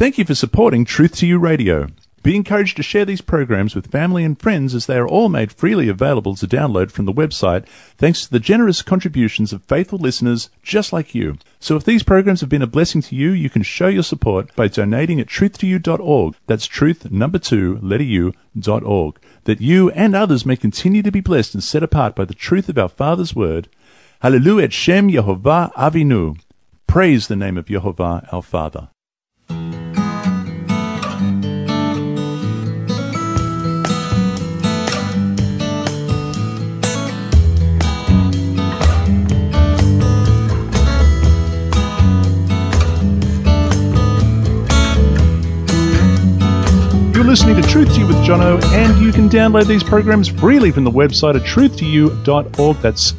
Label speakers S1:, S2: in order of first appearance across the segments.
S1: Thank you for supporting Truth to You Radio. Be encouraged to share these programs with family and friends as they are all made freely available to download from the website thanks to the generous contributions of faithful listeners just like you. So if these programs have been a blessing to you, you can show your support by donating at truth2u.org. That's truth2u.org. That you and others may continue to be blessed and set apart by the truth of our Father's Word. Hallelujah et Shem Yehovah Avinu. Praise the name of Yehovah our Father. You're listening to Truth to You with Jono, and you can download these programs freely from the website at truth2u.org. That's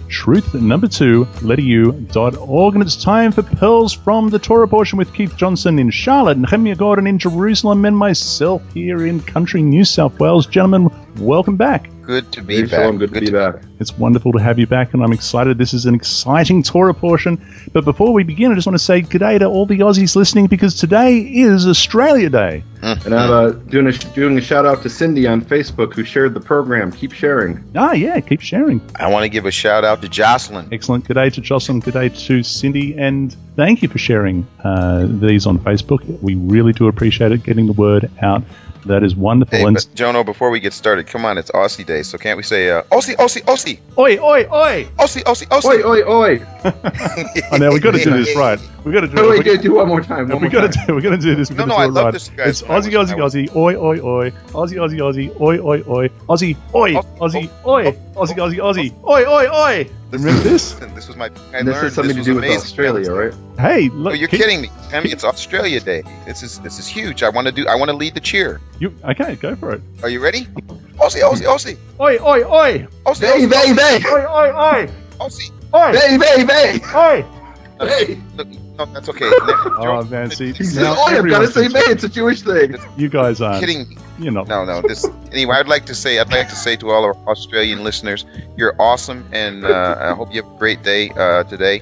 S1: truth2u.org. And it's time for Pearls from the Torah portion with Keith Johnson in Charlotte, Nehemiah Gordon in Jerusalem, and myself here in country New South Wales. Gentlemen, welcome back.
S2: Good to be back.
S3: Good to be back.
S1: It's wonderful to have you back, and I'm excited. This is an exciting Torah portion. But before we begin, I just want to say good day to all the Aussies listening, because today is Australia Day.
S3: And I'm doing a shout out to Cindy on Facebook who shared the program. Keep sharing.
S1: Ah, yeah, keep sharing.
S2: I want to give a shout out to Jocelyn.
S1: Excellent. Good day to Jocelyn. Good day to Cindy. And thank you for sharing these on Facebook. We really do appreciate it, getting the word out. That is wonderful.
S2: Hey, but Jono, before we get started, come on, it's Aussie Day, so can't we say Aussie, Aussie, Aussie?
S1: Oi, oi, oi!
S2: Aussie, Aussie, Aussie!
S3: Oi, oi, oi!
S1: Oh, now we've got to do this right. We've got to do
S3: it. Wait, do one more time.
S1: We're going to do this.
S2: No, I love this, guys.
S1: It's Aussie, Aussie, Aussie. Oi, oi, oi. Aussie, Aussie, Aussie. Oi, oi, oi. Aussie, oi. Aussie, oi. Aussie, Aussie, Aussie. Oi, oi, oi. Remember this?
S2: This was my.
S3: This has something to do with Australia, right?
S1: Hey, look!
S2: Oh, you're kidding me! I mean, it's Australia Day. This is huge. I want to lead the cheer.
S1: Okay? Go for it.
S2: Are you ready? Aussie, Aussie, Aussie.
S1: Oi, oi, oi.
S2: Aussie,
S3: Aussie,
S2: Aussie,
S3: Aussie.
S1: Oi, oi, oi.
S2: Aussie.
S1: Oi,
S3: Bay, bay.
S1: oi.
S3: Hey.
S2: Look, no, that's okay.
S1: Oh man, see,
S3: Now I've got to say, man, it's a Jewish thing.
S1: You guys aren't
S2: kidding me.
S1: You're not.
S2: No. Anyway, I'd like to say to all our Australian listeners, you're awesome, and I hope you have a great day today.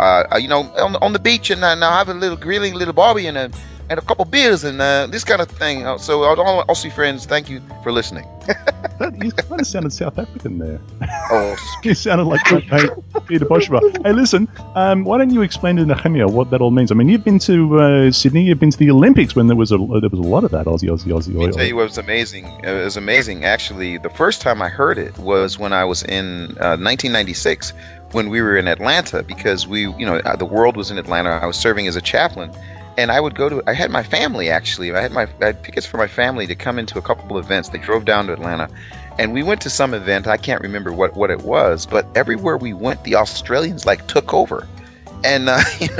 S2: On the beach, and now have a little grilling, little barbie, and a couple beers, and this kind of thing. So all Aussie friends, thank you for listening.
S1: You kind of sounded South African there.
S2: Oh,
S1: you sounded like Peter Boschma. Hey, listen, why don't you explain to Nehemiah what that all means? I mean, you've been to Sydney, you've been to the Olympics when there was a lot of that Aussie.
S2: Let me tell you, it was amazing. It was amazing. Actually, the first time I heard it was when I was in 1996, when we were in Atlanta, because the world was in Atlanta. I was serving as a chaplain. And I had my family, actually. I had tickets for my family to come into a couple of events. They drove down to Atlanta, and we went to some event. I can't remember what it was, but everywhere we went, the Australians took over. And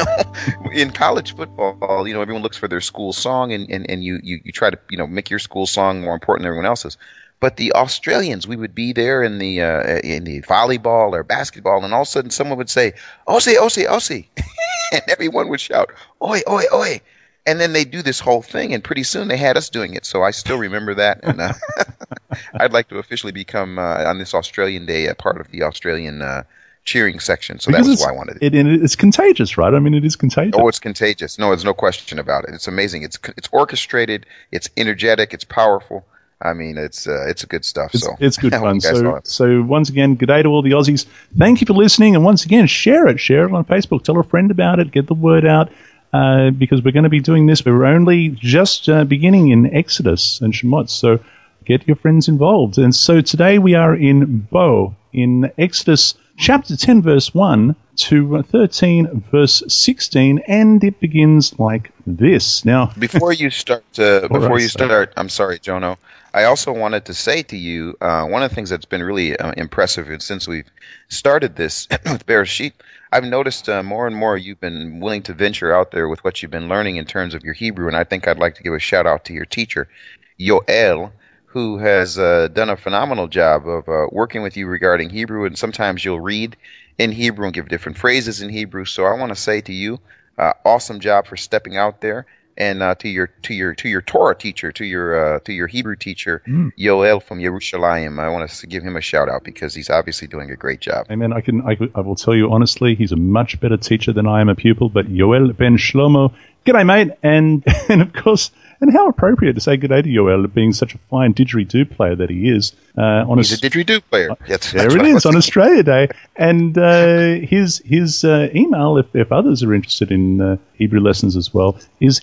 S2: in college football, everyone looks for their school song, and you try to make your school song more important than everyone else's. But the Australians, we would be there in the volleyball or basketball, and all of a sudden someone would say, Aussie, Aussie, Aussie. And everyone would shout, oi, oi, oi. And then they do this whole thing, and pretty soon they had us doing it. So I still remember that. And I'd like to officially become, on this Australian Day, a part of the Australian cheering section. So that was why I wanted it.
S1: It's contagious, right? I mean, it is contagious.
S2: Oh, it's contagious. No, there's no question about it. It's amazing. It's orchestrated. It's energetic. It's powerful. I mean, it's good stuff.
S1: It's good fun. So once again, good day to all the Aussies. Thank you for listening, and once again, share it on Facebook. Tell a friend about it. Get the word out, because we're going to be doing this. We're only just beginning in Exodus and Shemot, so get your friends involved. And so today we are in Bo, in Exodus chapter 10, verse 1 to 13, verse 16, and it begins like this. Now,
S2: before you start, I'm sorry, Jono. I also wanted to say to you, one of the things that's been really impressive since we've started this with Bereshit, I've noticed more and more you've been willing to venture out there with what you've been learning in terms of your Hebrew, and I think I'd like to give a shout out to your teacher, Yoel, who has done a phenomenal job of working with you regarding Hebrew, and sometimes you'll read in Hebrew and give different phrases in Hebrew. So I want to say to you, awesome job for stepping out there. And to your Torah teacher, to your Hebrew teacher, Yoel from Yerushalayim, I want to give him a shout out because he's obviously doing a great job.
S1: Amen. I will tell you honestly, he's a much better teacher than I am a pupil. But Yoel ben Shlomo g'day, mate. And of course, and how appropriate to say g'day to Yoel, being such a fine didgeridoo player that he is.
S2: He's a didgeridoo player.
S1: There it is, on Australia Day. And his email, if others are interested in Hebrew lessons as well, is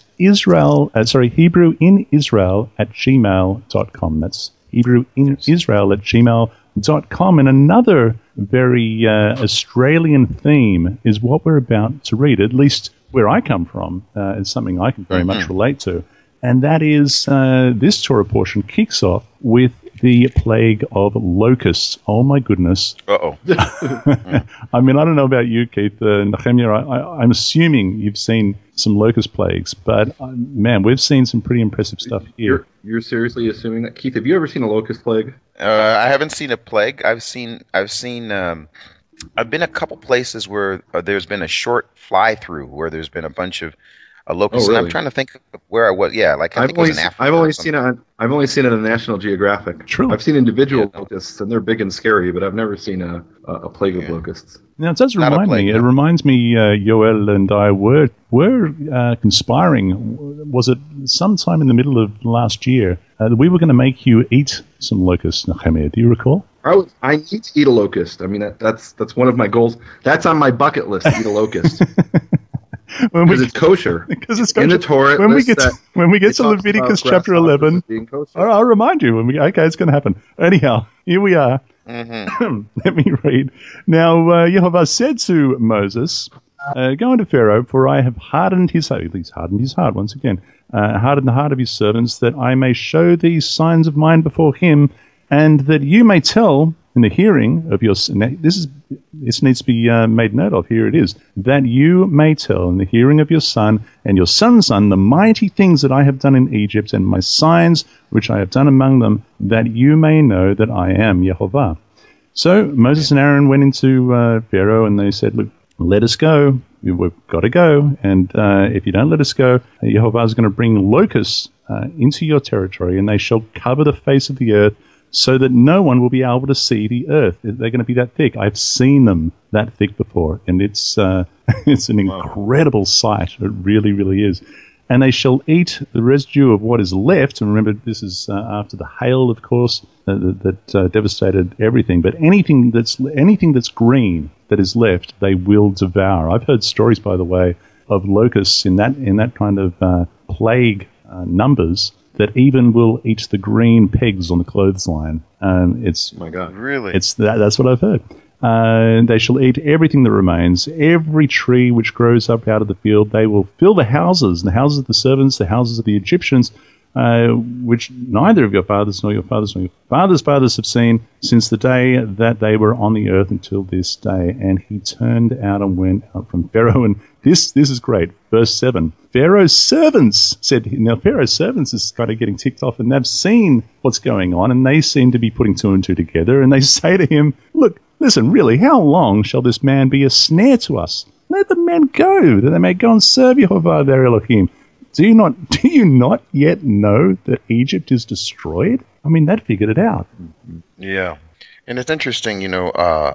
S1: HebrewInIsrael@gmail.com. That's HebrewInIsrael@gmail.com. And another very Australian theme is what we're about to read, at least where I come from. It's something I can very much relate to. And that is this Torah portion kicks off with the plague of locusts. Oh, my goodness.
S2: Uh-oh.
S1: I mean, I don't know about you, Keith. Nehemiah, I'm assuming you've seen some locust plagues, but, man, we've seen some pretty impressive stuff here.
S3: You're seriously assuming that? Keith, have you ever seen a locust plague?
S2: I haven't seen a plague. I've been a couple places where there's been a short fly-through, where there's been a bunch of locusts.
S3: Oh, really?
S2: And I'm trying to think of where I was. Yeah, like I think it was in Africa.
S3: I've only seen it on National Geographic.
S1: True.
S3: I've seen individual locusts, and they're big and scary, but I've never seen a plague of locusts.
S1: Now, it does remind me. It reminds me, Yoel and I were conspiring. Was it sometime in the middle of last year that we were going to make you eat some locusts, Nehemiah? Do you recall?
S3: I need to eat a locust. I mean, that's one of my goals. That's on my bucket list, to eat a locust. Because it's kosher.
S1: Because it's kosher.
S3: In the Torah,
S1: when we get to Leviticus chapter 11, I'll remind you. Okay, it's going to happen. Anyhow, here we are. Mm-hmm. Let me read. Now, Yehovah said to Moses, "Go unto Pharaoh, for I have hardened his heart." He's hardened his heart once again. Hardened the heart of his servants, that I may show these signs of mine before him, and that you may tell in the hearing of your... This needs to be made note of. Here it is. That you may tell in the hearing of your son and your son's son the mighty things that I have done in Egypt, and my signs which I have done among them, that you may know that I am Yehovah. So Moses and Aaron went into Pharaoh, and they said, "Look, let us go. We've got to go. And if you don't let us go, Yehovah is going to bring locusts into your territory, and they shall cover the face of the earth, so that no one will be able to see the earth." They're going to be that thick. I've seen them that thick before, and it's an incredible sight. It really, really is. "And they shall eat the residue of what is left." And remember, this is after the hail, of course, that devastated everything. But anything that's green that is left, they will devour. I've heard stories, by the way, of locusts in that kind of plague numbers, that even will eat the green pegs on the clothesline. It's
S3: my God,
S2: really?
S1: That's what I've heard. They shall eat everything that remains, every tree which grows up out of the field. They will fill the houses of the servants, the houses of the Egyptians, which neither of your fathers nor your fathers nor your fathers' fathers have seen since the day that they were on the earth until this day. And he turned out and went out from Pharaoh. And this is great. Verse 7. Pharaoh's servants said, now Pharaoh's servants is kind of getting ticked off, and they've seen what's going on, and they seem to be putting two and two together, and they say to him, "Look, listen, really, how long shall this man be a snare to us? Let the men go, that they may go and serve Yehovah their Elohim. Do you not yet know that Egypt is destroyed?" I mean, that figured it out.
S2: Yeah, and it's interesting, I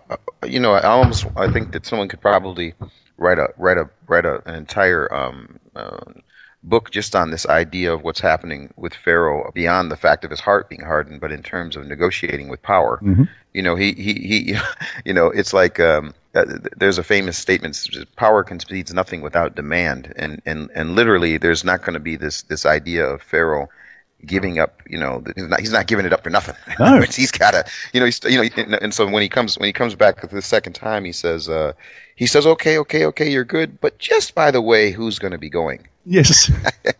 S2: think that someone could probably write an entire book just on this idea of what's happening with Pharaoh, beyond the fact of his heart being hardened, but in terms of negotiating with power. Mm-hmm. He it's like there's a famous statement: power concedes nothing without demand, and literally there's not going to be this idea of Pharaoh giving up. He's not giving it up for nothing.
S1: No.
S2: He's got to, and so when he comes back the second time, he says, okay, you're good, but just by the way, who's going to be going?
S1: Yes.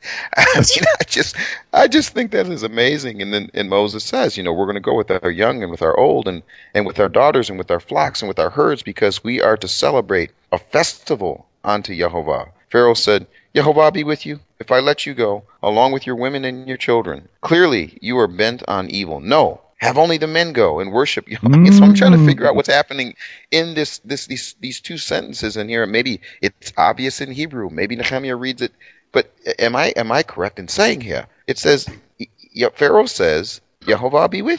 S2: I just think that is amazing. And then Moses says, we're going to go with our young and with our old and with our daughters and with our flocks and with our herds, because we are to celebrate a festival unto Yehovah. Pharaoh said, "Yehovah be with you if I let you go, along with your women and your children. Clearly you are bent on evil. No, have only the men go and worship Yehovah." So I'm trying to figure out what's happening in these two sentences in here. Maybe it's obvious in Hebrew. Maybe Nehemiah reads it. But am I correct in saying here? It says, Pharaoh says, "Yehovah be with you."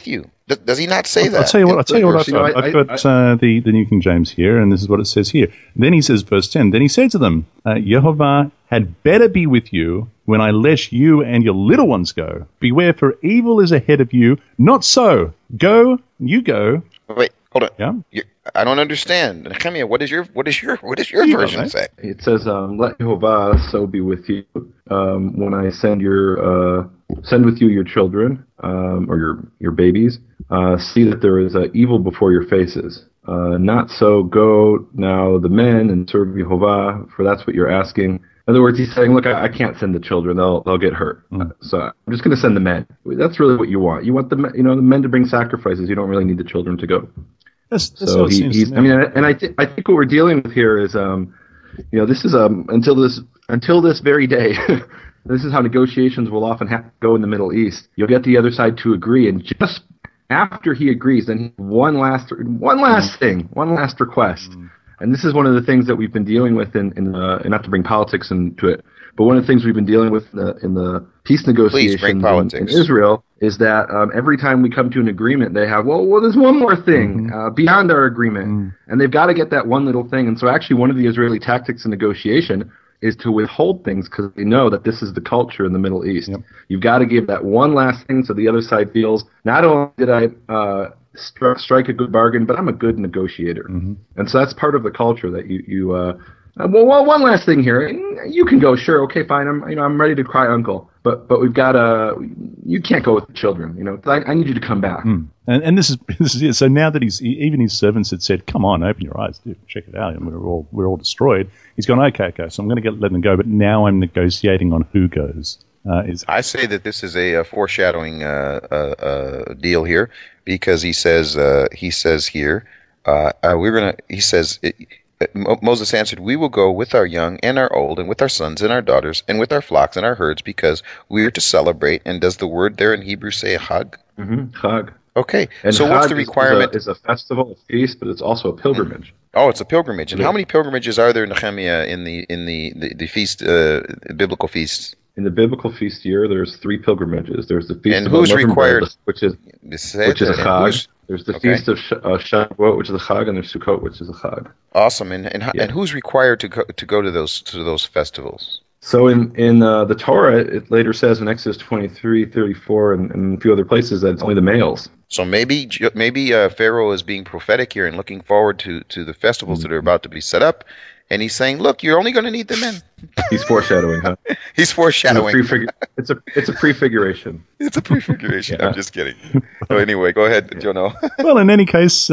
S2: Does he not say that?
S1: I'll tell you what I've got. I've got the New King James here, and this is what it says here. Then he says, verse 10, then he said to them, Yehovah had better be with you when I let you and your little ones go. Beware, for evil is ahead of you. Not so. Go, you go.
S2: Wait, hold
S1: Yeah?
S2: on. I don't understand. Nehemiah, what does your version say?
S3: It says, "Let Jehovah so be with you when I send with you your children or your babies. See that there is evil before your faces. Not so. Go now the men and serve Jehovah, for that's what you're asking." In other words, he's saying, "Look, I can't send the children; they'll get hurt. So I'm just going to send the men. That's really what you want. You want the men to bring sacrifices. You don't really need the children to go."
S1: That's
S3: so he's. I mean, and I think what we're dealing with here is, this is until this very day. This is how negotiations will often go in the Middle East. You'll get the other side to agree, and just after he agrees, then one last thing, one last request. And this is one of the things that we've been dealing with in not to bring politics into it, but one of the things we've been dealing with in the peace negotiations in Israel is that every time we come to an agreement, they have, well, there's one more thing beyond our agreement, and they've got to get that one little thing. And so actually one of the Israeli tactics in negotiation is to withhold things because they know that this is the culture in the Middle East. Yep. You've got to give that one last thing so the other side feels, not only did I strike a good bargain, but I'm a good negotiator. And so that's part of the culture that well, one last thing here. You can go, sure, okay, fine. I'm ready to cry uncle, but we've got you can't go with the children. I need you to come back.
S1: And this is it. So now that even his servants had said, "Come on, open your eyes, dude, check it out." And we're all destroyed. He's gone, okay. So I'm going to let them go, but now I'm negotiating on who goes.
S2: I say that this is a foreshadowing deal here because he says here Moses answered, "We will go with our young and our old, and with our sons and our daughters, and with our flocks and our herds, because we are to celebrate." And does the word there in Hebrew say Chag?
S3: Chag.
S2: Okay.
S3: And
S2: so
S3: Chag
S2: what's the requirement?
S3: Is a festival, a feast, but it's also a pilgrimage.
S2: Oh, it's a pilgrimage. And how many pilgrimages are there, Nehemiah, in the feast, biblical feasts?
S3: In the biblical feast year, there's 3 pilgrimages. There's the feast
S2: and
S3: of
S2: who's required,
S3: bread, which is a Chag. There's the feast of Shavuot, which is a Chag, and there's Sukkot, which is a Chag.
S2: Awesome. And who's required to go to those festivals?
S3: So in the Torah, it later says in Exodus 23:34 and a few other places that it's only the males.
S2: So maybe Pharaoh is being prophetic here and looking forward to the festivals that are about to be set up. And he's saying, "Look, you're only going to need the men."
S3: He's foreshadowing, huh?
S2: He's foreshadowing.
S3: It's a prefiguration.
S2: It's a prefiguration. Yeah. I'm just kidding. So anyway, go ahead, Jono.
S1: Well, in any case,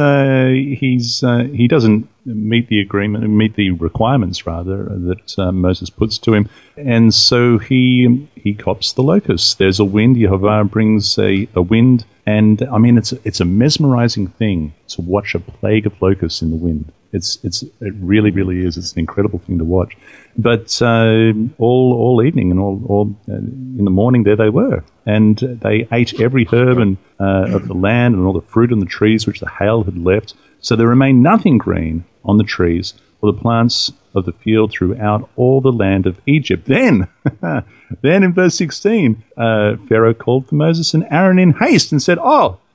S1: he doesn't meet the requirements rather that Moses puts to him, and so he cops the locusts. There's a wind. Yehovah brings a wind, and I mean it's a mesmerizing thing to watch a plague of locusts in the wind. It really, really is. It's an incredible thing to watch. But all evening and all in the morning, there they were, and they ate every herb and of the land and all the fruit on the trees which the hail had left. So there remained nothing green on the trees or the plants of the field throughout all the land of Egypt. Then in verse 16, Pharaoh called for Moses and Aaron in haste and said,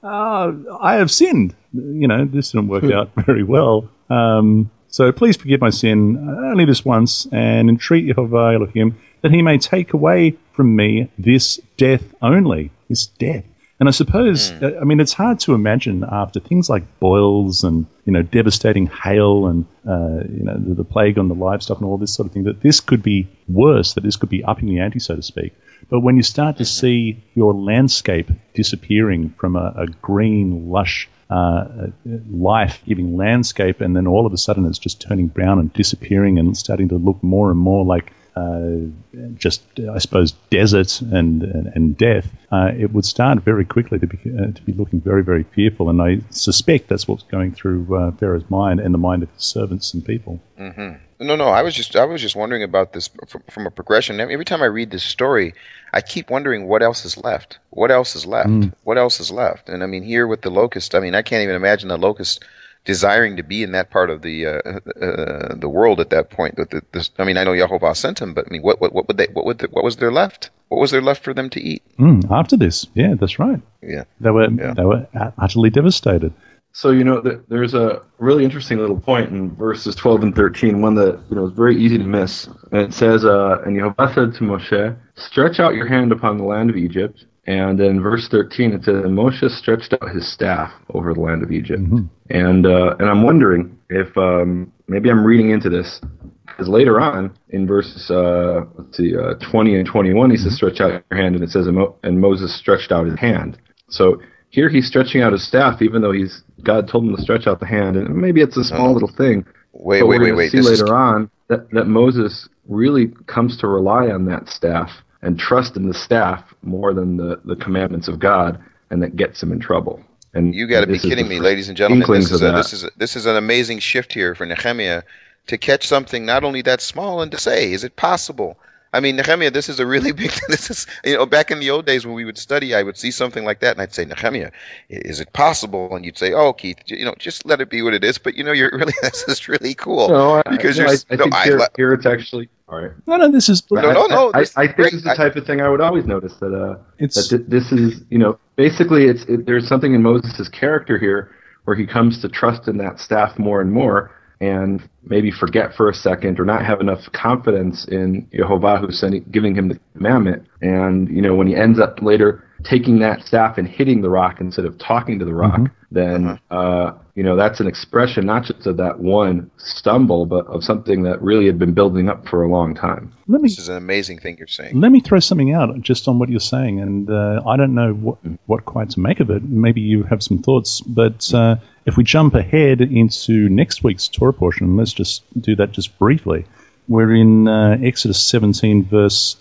S1: I have sinned. This didn't work out very well. So please forgive my sin only this once, and entreat Yehovah Elohim that he may take away from me this death only. This death. And I suppose, it's hard to imagine after things like boils and, devastating hail and, the plague on the livestock and all this sort of thing, that this could be worse, that this could be upping the ante, so to speak. But when you start to see your landscape disappearing from a green, lush, life-giving landscape, and then all of a sudden it's just turning brown and disappearing and starting to look more and more like I suppose, desert and death, it would start very quickly to be looking very, very fearful. And I suspect that's what's going through Pharaoh's mind and the mind of his servants and people.
S2: Mm-hmm. No, I was just wondering about this from a progression. Every time I read this story, I keep wondering what else is left. What else is left? What else is left? And I mean, here with the locust, I can't even imagine the locust desiring to be in that part of the world at that point. I mean, I know Yehovah sent him, but I mean, what was there left? What was there left for them to eat?
S1: After this, yeah, that's right.
S2: Yeah,
S1: they were utterly devastated.
S3: So, there's a really interesting little point in verses 12 and 13, one that, is very easy to miss. And it says, and Yehovah said to Moshe, stretch out your hand upon the land of Egypt. And in verse 13, it says, and Moshe stretched out his staff over the land of Egypt. Mm-hmm. And I'm wondering if maybe I'm reading into this, because later on in verses 20 and 21, he says, stretch out your hand, and it says, and Moses stretched out his hand. So here he's stretching out his staff, even though God told him to stretch out the hand, and maybe it's a small little thing.
S2: Wait.
S3: See later on that Moses really comes to rely on that staff and trust in the staff more than the commandments of God, and that gets him in trouble. And
S2: you got to be kidding me, ladies and gentlemen! This is an amazing shift here for Nehemiah to catch something not only that small and to say, "Is it possible?" I mean, Nehemiah, this is a really big thing. This is, back in the old days when we would study, I would see something like that, and I'd say, Nehemiah, is it possible? And you'd say, oh, Keith, just let it be what it is. But, this is really cool.
S3: No, I think here it's actually, all right.
S1: No, this is...
S3: No. I think this is the type of thing I would always notice, that this is, basically there's something in Moses' character here where he comes to trust in that staff more and more, and maybe forget for a second or not have enough confidence in Yehovah who's giving him the commandment. And, when he ends up later taking that staff and hitting the rock instead of talking to the rock, then, that's an expression not just of that one stumble, but of something that really had been building up for a long time.
S2: This is an amazing thing you're saying.
S1: Let me throw something out just on what you're saying, and I don't know what quite to make of it. Maybe you have some thoughts, but if we jump ahead into next week's Torah portion, let's just do that just briefly. We're in Exodus 17, verse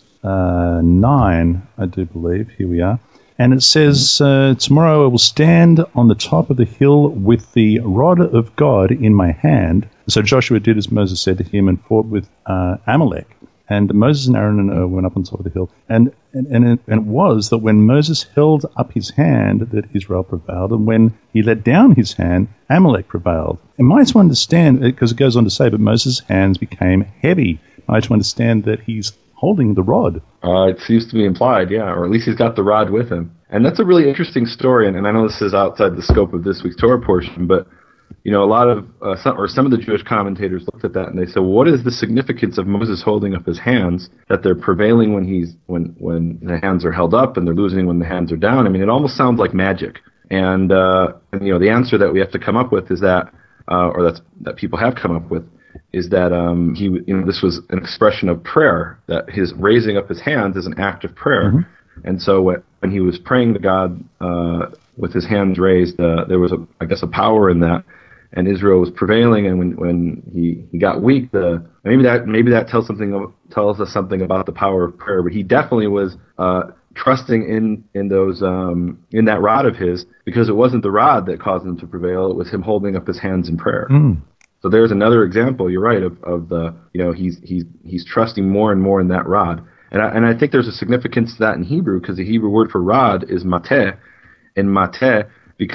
S1: 9, I do believe. Here we are. And it says, tomorrow I will stand on the top of the hill with the rod of God in my hand. So Joshua did as Moses said to him and fought with Amalek. And Moses and Aaron went up on top of the hill. And it was that when Moses held up his hand that Israel prevailed, and when he let down his hand, Amalek prevailed. Am I to understand, because it goes on to say, but Moses' hands became heavy. Am I to understand that he's holding the rod?
S3: It seems to be implied, yeah, or at least he's got the rod with him. And that's a really interesting story, and I know this is outside the scope of this week's Torah portion, but a lot of some of the Jewish commentators looked at that and they said, well, what is the significance of Moses holding up his hands, that they're prevailing when the hands are held up and they're losing when the hands are down? I mean, it almost sounds like magic. And the answer that we have to come up with is that, that people have come up with, is that this was an expression of prayer, that his raising up his hands is an act of prayer. Mm-hmm. And so when he was praying to God with his hands raised, there was a power in that, and Israel was prevailing. And when he got weak, maybe that tells us something about the power of prayer. But he definitely was trusting in that rod of his, because it wasn't the rod that caused him to prevail; it was him holding up his hands in prayer. Mm. So there's another example. You're right of the he's trusting more and more in that rod, and I think there's a significance to that in Hebrew, because the Hebrew word for rod is mateh, and mateh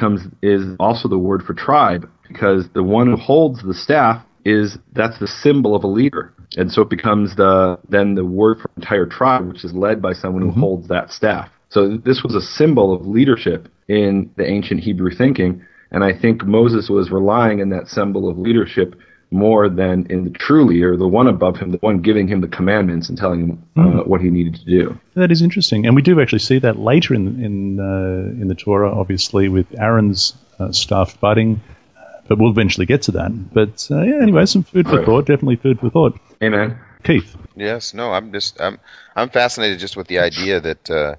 S3: is also the word for tribe, because the one who holds the staff that's the symbol of a leader, and so it becomes then the word for entire tribe, which is led by someone who holds that staff. So this was a symbol of leadership in the ancient Hebrew thinking. And I think Moses was relying on that symbol of leadership more than in the true leader, the one above him, the one giving him the commandments and telling him what he needed to do.
S1: That is interesting, and we do actually see that later in the Torah, obviously with Aaron's staff budding, but we'll eventually get to that. But anyway, some food for thought. Definitely food for thought.
S3: Amen.
S1: Keith.
S2: Yes. No. I'm fascinated just with the idea that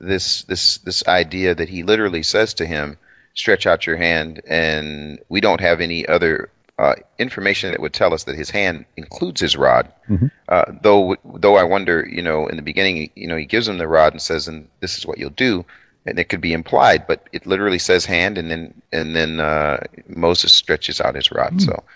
S2: this idea that he literally says to him, stretch out your hand, and we don't have any other information that would tell us that his hand includes his rod. Mm-hmm. Though I wonder, in the beginning, he gives him the rod and says, and this is what you'll do, and it could be implied, but it literally says hand, and then Moses stretches out his rod. Mm. So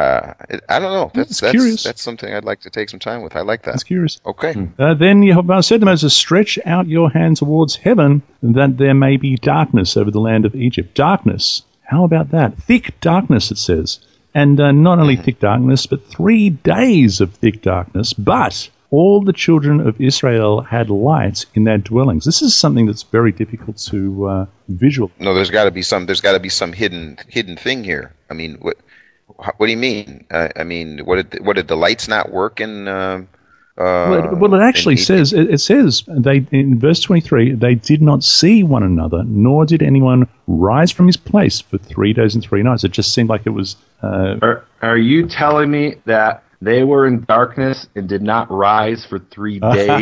S2: I don't know. That's something I'd like to take some time with. I like that.
S1: That's curious.
S2: Okay.
S1: Then Yehovah said to Moses, stretch out your hand towards heaven, that there may be darkness over the land of Egypt. Darkness. How about that? Thick darkness, it says. And not only thick darkness, but 3 days of thick darkness. But all the children of Israel had lights in their dwellings. This is something that's very difficult to visualize.
S2: No, there's got to be some. There's got to be some hidden thing here. I mean, what do you mean? I mean, what did the lights not work in?
S1: Well, it actually says, it says they in verse 23, they did not see one another, nor did anyone rise from his place for 3 days and 3 nights. It just seemed like it was...
S3: Are you telling me that they were in darkness and did not rise for 3 days?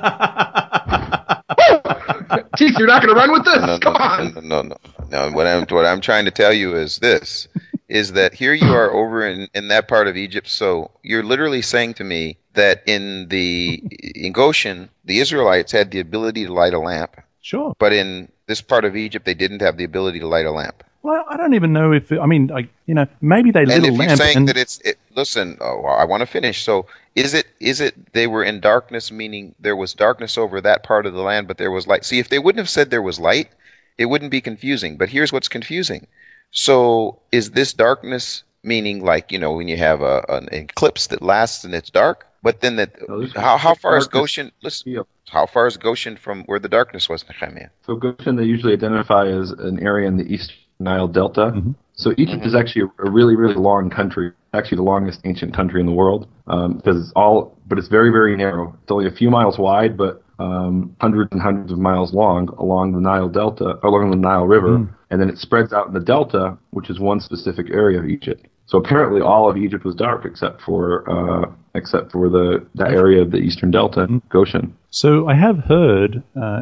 S3: Jeez, you're not going to run with this? Come on.
S2: No. What I'm trying to tell you is this, is that here you are over in that part of Egypt, so you're literally saying to me that in Goshen, the Israelites had the ability to light a lamp.
S1: Sure.
S2: But in this part of Egypt, they didn't have the ability to light a lamp.
S1: Well, I don't even know if, maybe they lit a lamp.
S2: And if you're saying that listen, I want to finish. So is it they were in darkness, meaning there was darkness over that part of the land, but there was light? See, if they wouldn't have said there was light, it wouldn't be confusing. But here's what's confusing. So is this darkness meaning like, when you have an eclipse that lasts and it's dark? But then how far is Goshen? Listen, how far is Goshen from where the darkness was, Nehemiah?
S3: So Goshen, they usually identify as an area in the East Nile Delta. Mm-hmm. So Egypt is actually a really, really long country. Actually, the longest ancient country in the world, because it's very, very narrow. It's only a few miles wide, but hundreds and hundreds of miles long along the Nile Delta, along the Nile River, and then it spreads out in the Delta, which is one specific area of Egypt. So apparently, all of Egypt was dark except for that area of the Eastern Delta, Goshen.
S1: So I have heard,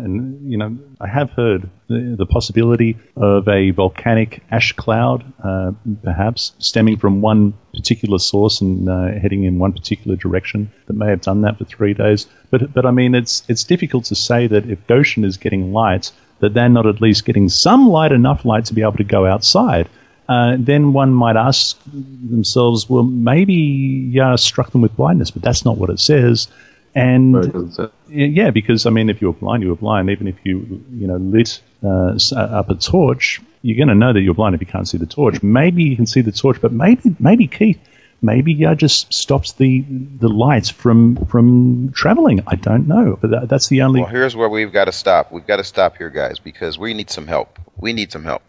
S1: the possibility of a volcanic ash cloud, perhaps stemming from one particular source and heading in one particular direction that may have done that for 3 days. But I mean, it's difficult to say that if Goshen is getting light, that they're not at least getting some light, enough light to be able to go outside. Then one might ask themselves, well, maybe Yah struck them with blindness, but that's not what it says. And yeah, because I mean, if you were blind, you were blind. Even if you lit up a torch, you're going to know that you're blind if you can't see the torch. Maybe you can see the torch, but maybe Keith, maybe Yah just stops the lights from traveling. I don't know, but that's the only.
S2: Well, here's where we've got to stop. We've got to stop here, guys, because we need some help. We need some help.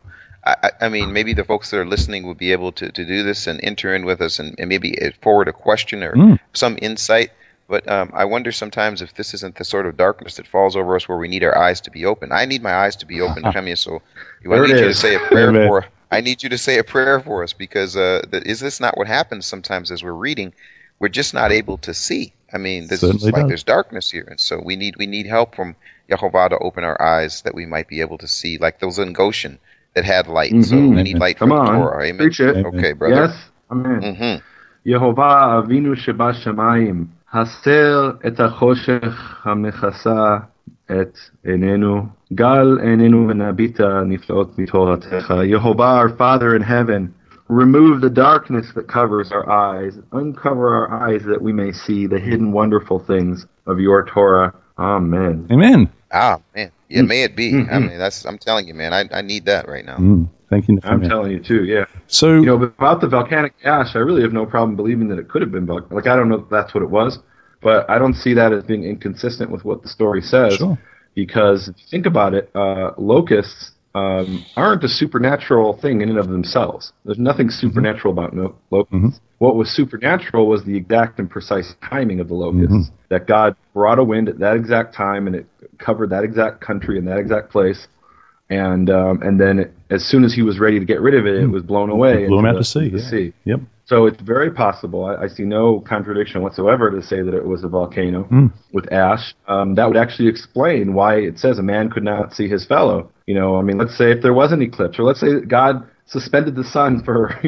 S2: I mean, maybe the folks that are listening would be able to do this and enter in with us and maybe forward a question or some insight. But I wonder sometimes if this isn't the sort of darkness that falls over us where we need our eyes to be open. I need my eyes to be open, Nehemiah, so I need you to say a prayer I need you to say a prayer for us, because is this not what happens sometimes as we're reading? We're just not able to see. I mean, there's darkness here, and so we need help from Yehovah to open our eyes that we might be able to see, like those in Goshen that had light. Mm-hmm. So we need light from the Torah. Amen.
S3: Preach it.
S2: Okay, brother.
S3: Yes. Amen. Yehovah Avinu Sheba Shamayim, הסר את החושך המכסה את עינינו, גל עינינו ונביט נפלאות מתורתך. Yehovah, our Father in heaven, remove the darkness that covers our eyes, uncover our eyes that we may see the hidden wonderful things of your Torah. Amen.
S1: Amen.
S2: Ah, man. Yeah, may it be. I mean, I'm telling you, man, I need that right now.
S1: Thank you.
S3: I'm telling you too, yeah.
S1: So,
S3: about the volcanic ash, I really have no problem believing that it could have been volcanic. I don't know if that's what it was, but I don't see that as being inconsistent with what the story says. Sure. Because if you think about it, locusts aren't a supernatural thing in and of themselves. There's nothing supernatural about locusts. Mm-hmm. What was supernatural was the exact and precise timing of the locusts. That God brought a wind at that exact time, and it covered that exact country and that exact place. And then as soon as he was ready to get rid of it, it was blown away.
S1: It blew him out to sea. Yep.
S3: So it's very possible. I see no contradiction whatsoever to say that it was a volcano with ash. That would actually explain why it says a man could not see his fellow. Let's say if there was an eclipse, or let's say that God suspended the sun for,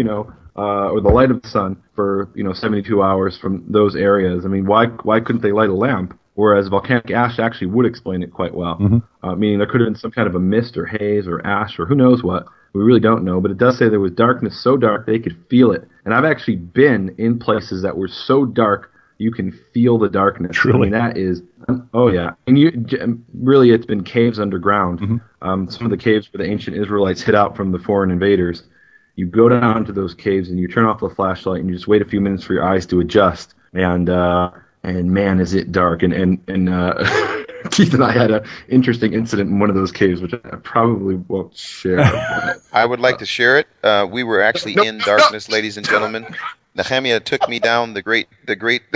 S3: or the light of the sun for, 72 hours from those areas. I mean, why couldn't they light a lamp? Whereas volcanic ash actually would explain it quite well. Meaning there could have been some kind of a mist or haze or ash or who knows what. We really don't know. But it does say there was darkness so dark they could feel it. And I've actually been in places that were so dark you can feel the darkness.
S1: Truly.
S3: I mean, that is, oh yeah. And really, it's been caves underground. Some of the caves where the ancient Israelites hid out from the foreign invaders. You go down to those caves and you turn off the flashlight and you just wait a few minutes for your eyes to adjust. And man, is it dark. And Keith and I had an interesting incident in one of those caves, which I probably won't share.
S2: I would like to share it. We were actually in darkness, ladies and gentlemen. Nehemiah took me down the great.
S3: No,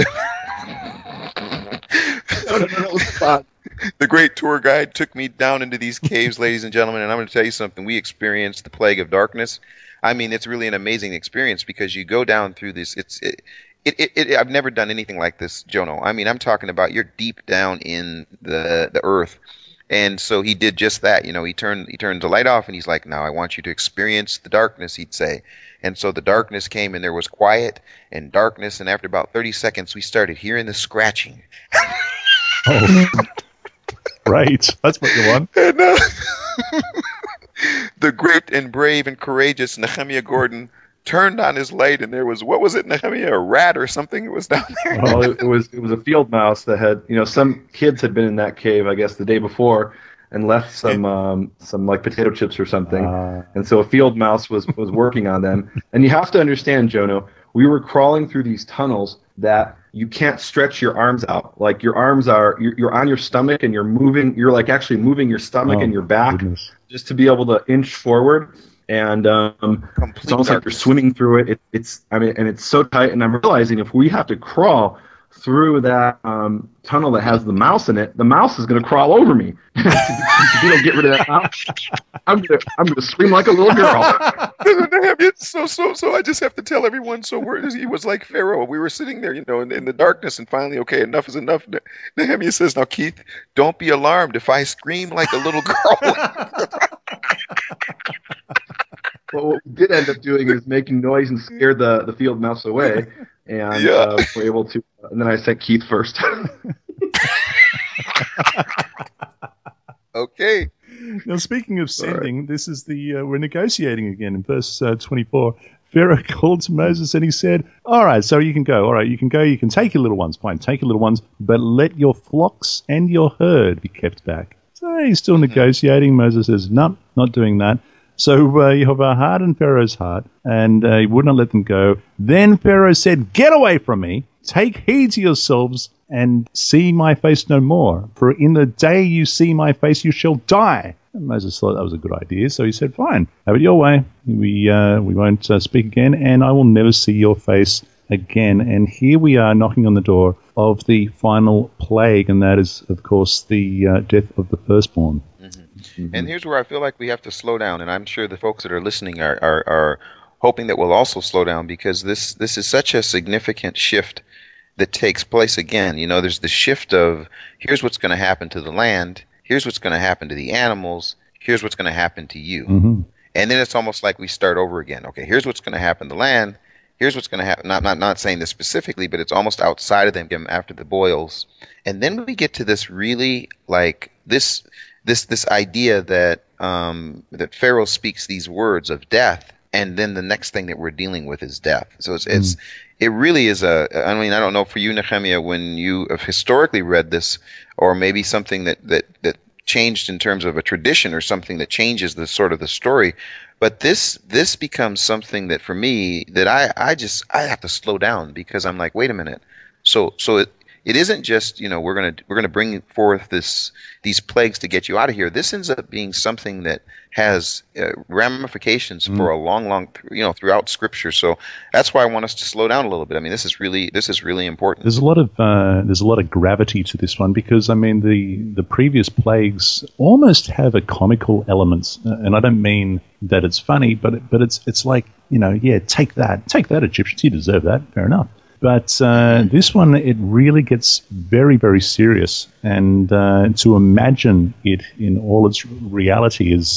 S2: The great tour guide took me down into these caves, ladies and gentlemen, and I'm going to tell you something. We experienced the plague of darkness. I mean, it's really an amazing experience because you go down through this. I've never done anything like this, Jono. I mean, I'm talking about you're deep down in the earth. And so he did just that. You know, he turned the light off and he's like, now I want you to experience the darkness, he'd say. And so the darkness came and there was quiet and darkness. And after about 30 seconds, we started hearing the scratching.
S1: Oh, right. That's what you want.
S2: And, the great and brave and courageous Nehemiah Gordon turned on his light, and there was, what was it, Nehemiah? A rat or something was down there?
S3: Well, it was a field mouse that had, some kids had been in that cave, I guess, the day before, and left some like potato chips or something, and so a field mouse was working on them. And you have to understand, Jono, we were crawling through these tunnels that you can't stretch your arms out. Like your arms you're on your stomach and you're like actually moving your stomach and your back just to be able to inch forward. And it's almost like you're swimming through it. And it's so tight. And I'm realizing if we have to crawl through that tunnel that has the mouse in it, the mouse is going to crawl over me. If you don't get rid of that mouse, I'm gonna scream like a little girl.
S2: So I just have to tell everyone. So he was like Pharaoh. We were sitting there, in the darkness, and finally, okay, enough is enough. Nehemiah says, "Now, Keith, don't be alarmed if I scream like a little girl."
S3: Well, what we did end up doing is making noise and scared the field mouse away, and we're able to. And then I sent Keith first.
S2: Okay.
S1: Now, speaking of sending, this is we're negotiating again in verse 24. Pharaoh called to Moses and he said, all right, so you can go. All right, you can go. You can take your little ones. Fine, take your little ones, but let your flocks and your herd be kept back. So he's still negotiating. Moses says, no, not doing that. So you have a hardened Pharaoh's heart, and he would not let them go. Then Pharaoh said, get away from me. Take heed to yourselves and see my face no more. For in the day you see my face, you shall die. And Moses thought that was a good idea, so he said, fine, have it your way. We won't speak again, and I will never see your face again. And here we are knocking on the door of the final plague, and that is, of course, the death of the firstborn.
S2: Mm-hmm. And here's where I feel like we have to slow down, and I'm sure the folks that are listening are hoping that we'll also slow down, because this is such a significant shift that takes place again. There's the shift of here's what's going to happen to the land, here's what's going to happen to the animals, here's what's going to happen to you. Mm-hmm. And then it's almost like we start over again. Okay, here's what's going to happen to the land, here's what's going to happen. Not saying this specifically, but it's almost outside of them after the boils. And then we get to this really like this idea that that Pharaoh speaks these words of death, and then the next thing that we're dealing with is death. So it really is I don't know for you, Nehemiah, when you have historically read this, or maybe something that changed in terms of a tradition or something that changes the sort of the story. But this becomes something that for me that I have to slow down, because I'm like, wait a minute. So it isn't just, we're gonna bring forth these plagues to get you out of here. This ends up being something that has ramifications for a long, throughout Scripture. So that's why I want us to slow down a little bit. I mean, this is really important.
S1: There's a lot of gravity to this one, because the previous plagues almost have a comical element, and I don't mean that it's funny, but it's like, take that Egyptians, you deserve that, fair enough. But this one, it really gets very, very serious. And to imagine it in all its reality is,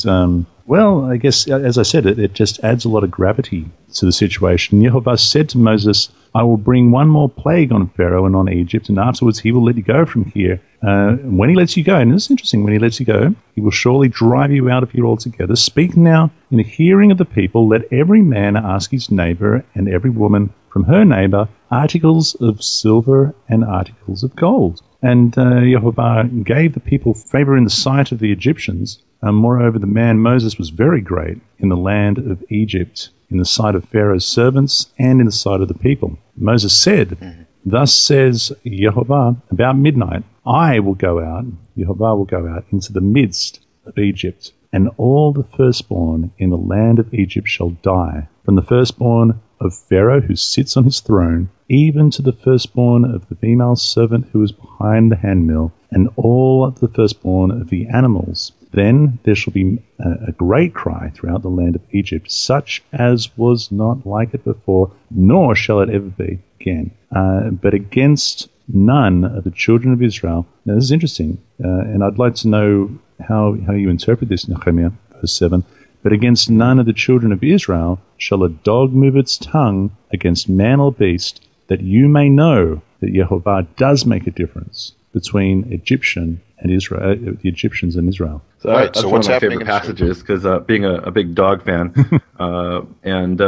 S1: I guess, as I said, it just adds a lot of gravity to the situation. Yehovah said to Moses, I will bring one more plague on Pharaoh and on Egypt, and afterwards he will let you go from here. When he lets you go, and this is interesting, when he lets you go, he will surely drive you out of here altogether. Speak now in the hearing of the people. Let every man ask his neighbor and every woman from her neighbor articles of silver and articles of gold. And Jehovah gave the people favor in the sight of the Egyptians. And moreover, the man Moses was very great in the land of Egypt, in the sight of Pharaoh's servants and in the sight of the people. Moses said, Thus says Jehovah, about midnight, I will go out, Jehovah will go out into the midst of Egypt, and all the firstborn in the land of Egypt shall die, from the firstborn of Pharaoh who sits on his throne, even to the firstborn of the female servant who is behind the handmill, and all the firstborn of the animals. Then there shall be a great cry throughout the land of Egypt, such as was not like it before, nor shall it ever be again. But against none of the children of Israel. Now this is interesting, and I'd like to know how you interpret this, Nehemiah, verse 7. But against none of the children of Israel shall a dog move its tongue against man or beast, that you may know that Jehovah does make a difference between Egyptian and Israel, the Egyptians and Israel.
S3: So that's one of my favorite passages, because being a big dog fan, and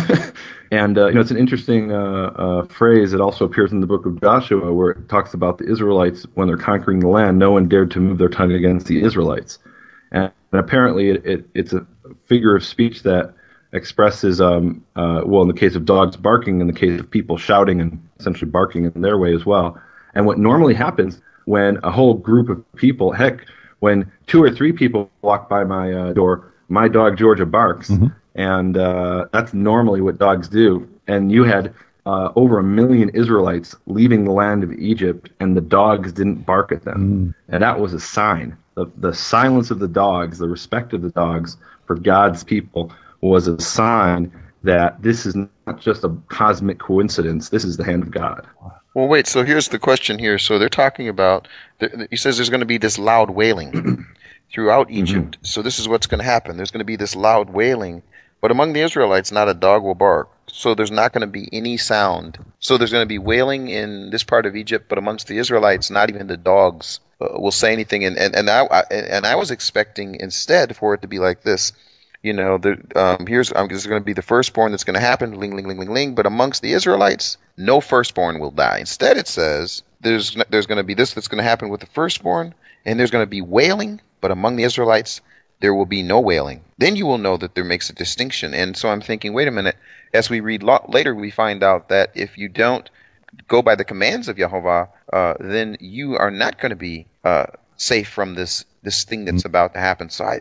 S3: it's an interesting phrase. It also appears in the book of Joshua, where it talks about the Israelites when they're conquering the land. No one dared to move their tongue against the Israelites, and apparently it's a figure of speech that expresses, in the case of dogs, barking; in the case of people, shouting and essentially barking in their way as well. And what normally happens when a whole group of people, when 2 or 3 people walk by my door, my dog Georgia barks, and that's normally what dogs do. And you had over 1 million Israelites leaving the land of Egypt, and the dogs didn't bark at them. And that was a sign. The silence of the dogs, the respect of the dogs for God's people, was a sign that this is not just a cosmic coincidence. This is the hand of God.
S2: Well, wait, so here's the question here. So they're talking about, he says there's going to be this loud wailing throughout Egypt. So this is what's going to happen. There's going to be this loud wailing, but among the Israelites, not a dog will bark. So there's not going to be any sound. So there's going to be wailing in this part of Egypt, but amongst the Israelites, not even the dogs will say anything. And I was expecting instead for it to be like this. You know, there's going to be the firstborn that's going to happen, ling, ling, ling, ling, ling. But amongst the Israelites, no firstborn will die. Instead, it says there's going to be this that's going to happen with the firstborn, and there's going to be wailing. But among the Israelites, there will be no wailing. Then you will know that there makes a distinction. And so I'm thinking, wait a minute. As we read later, we find out that if you don't go by the commands of Jehovah, then you are not going to be safe from this thing that's about to happen. So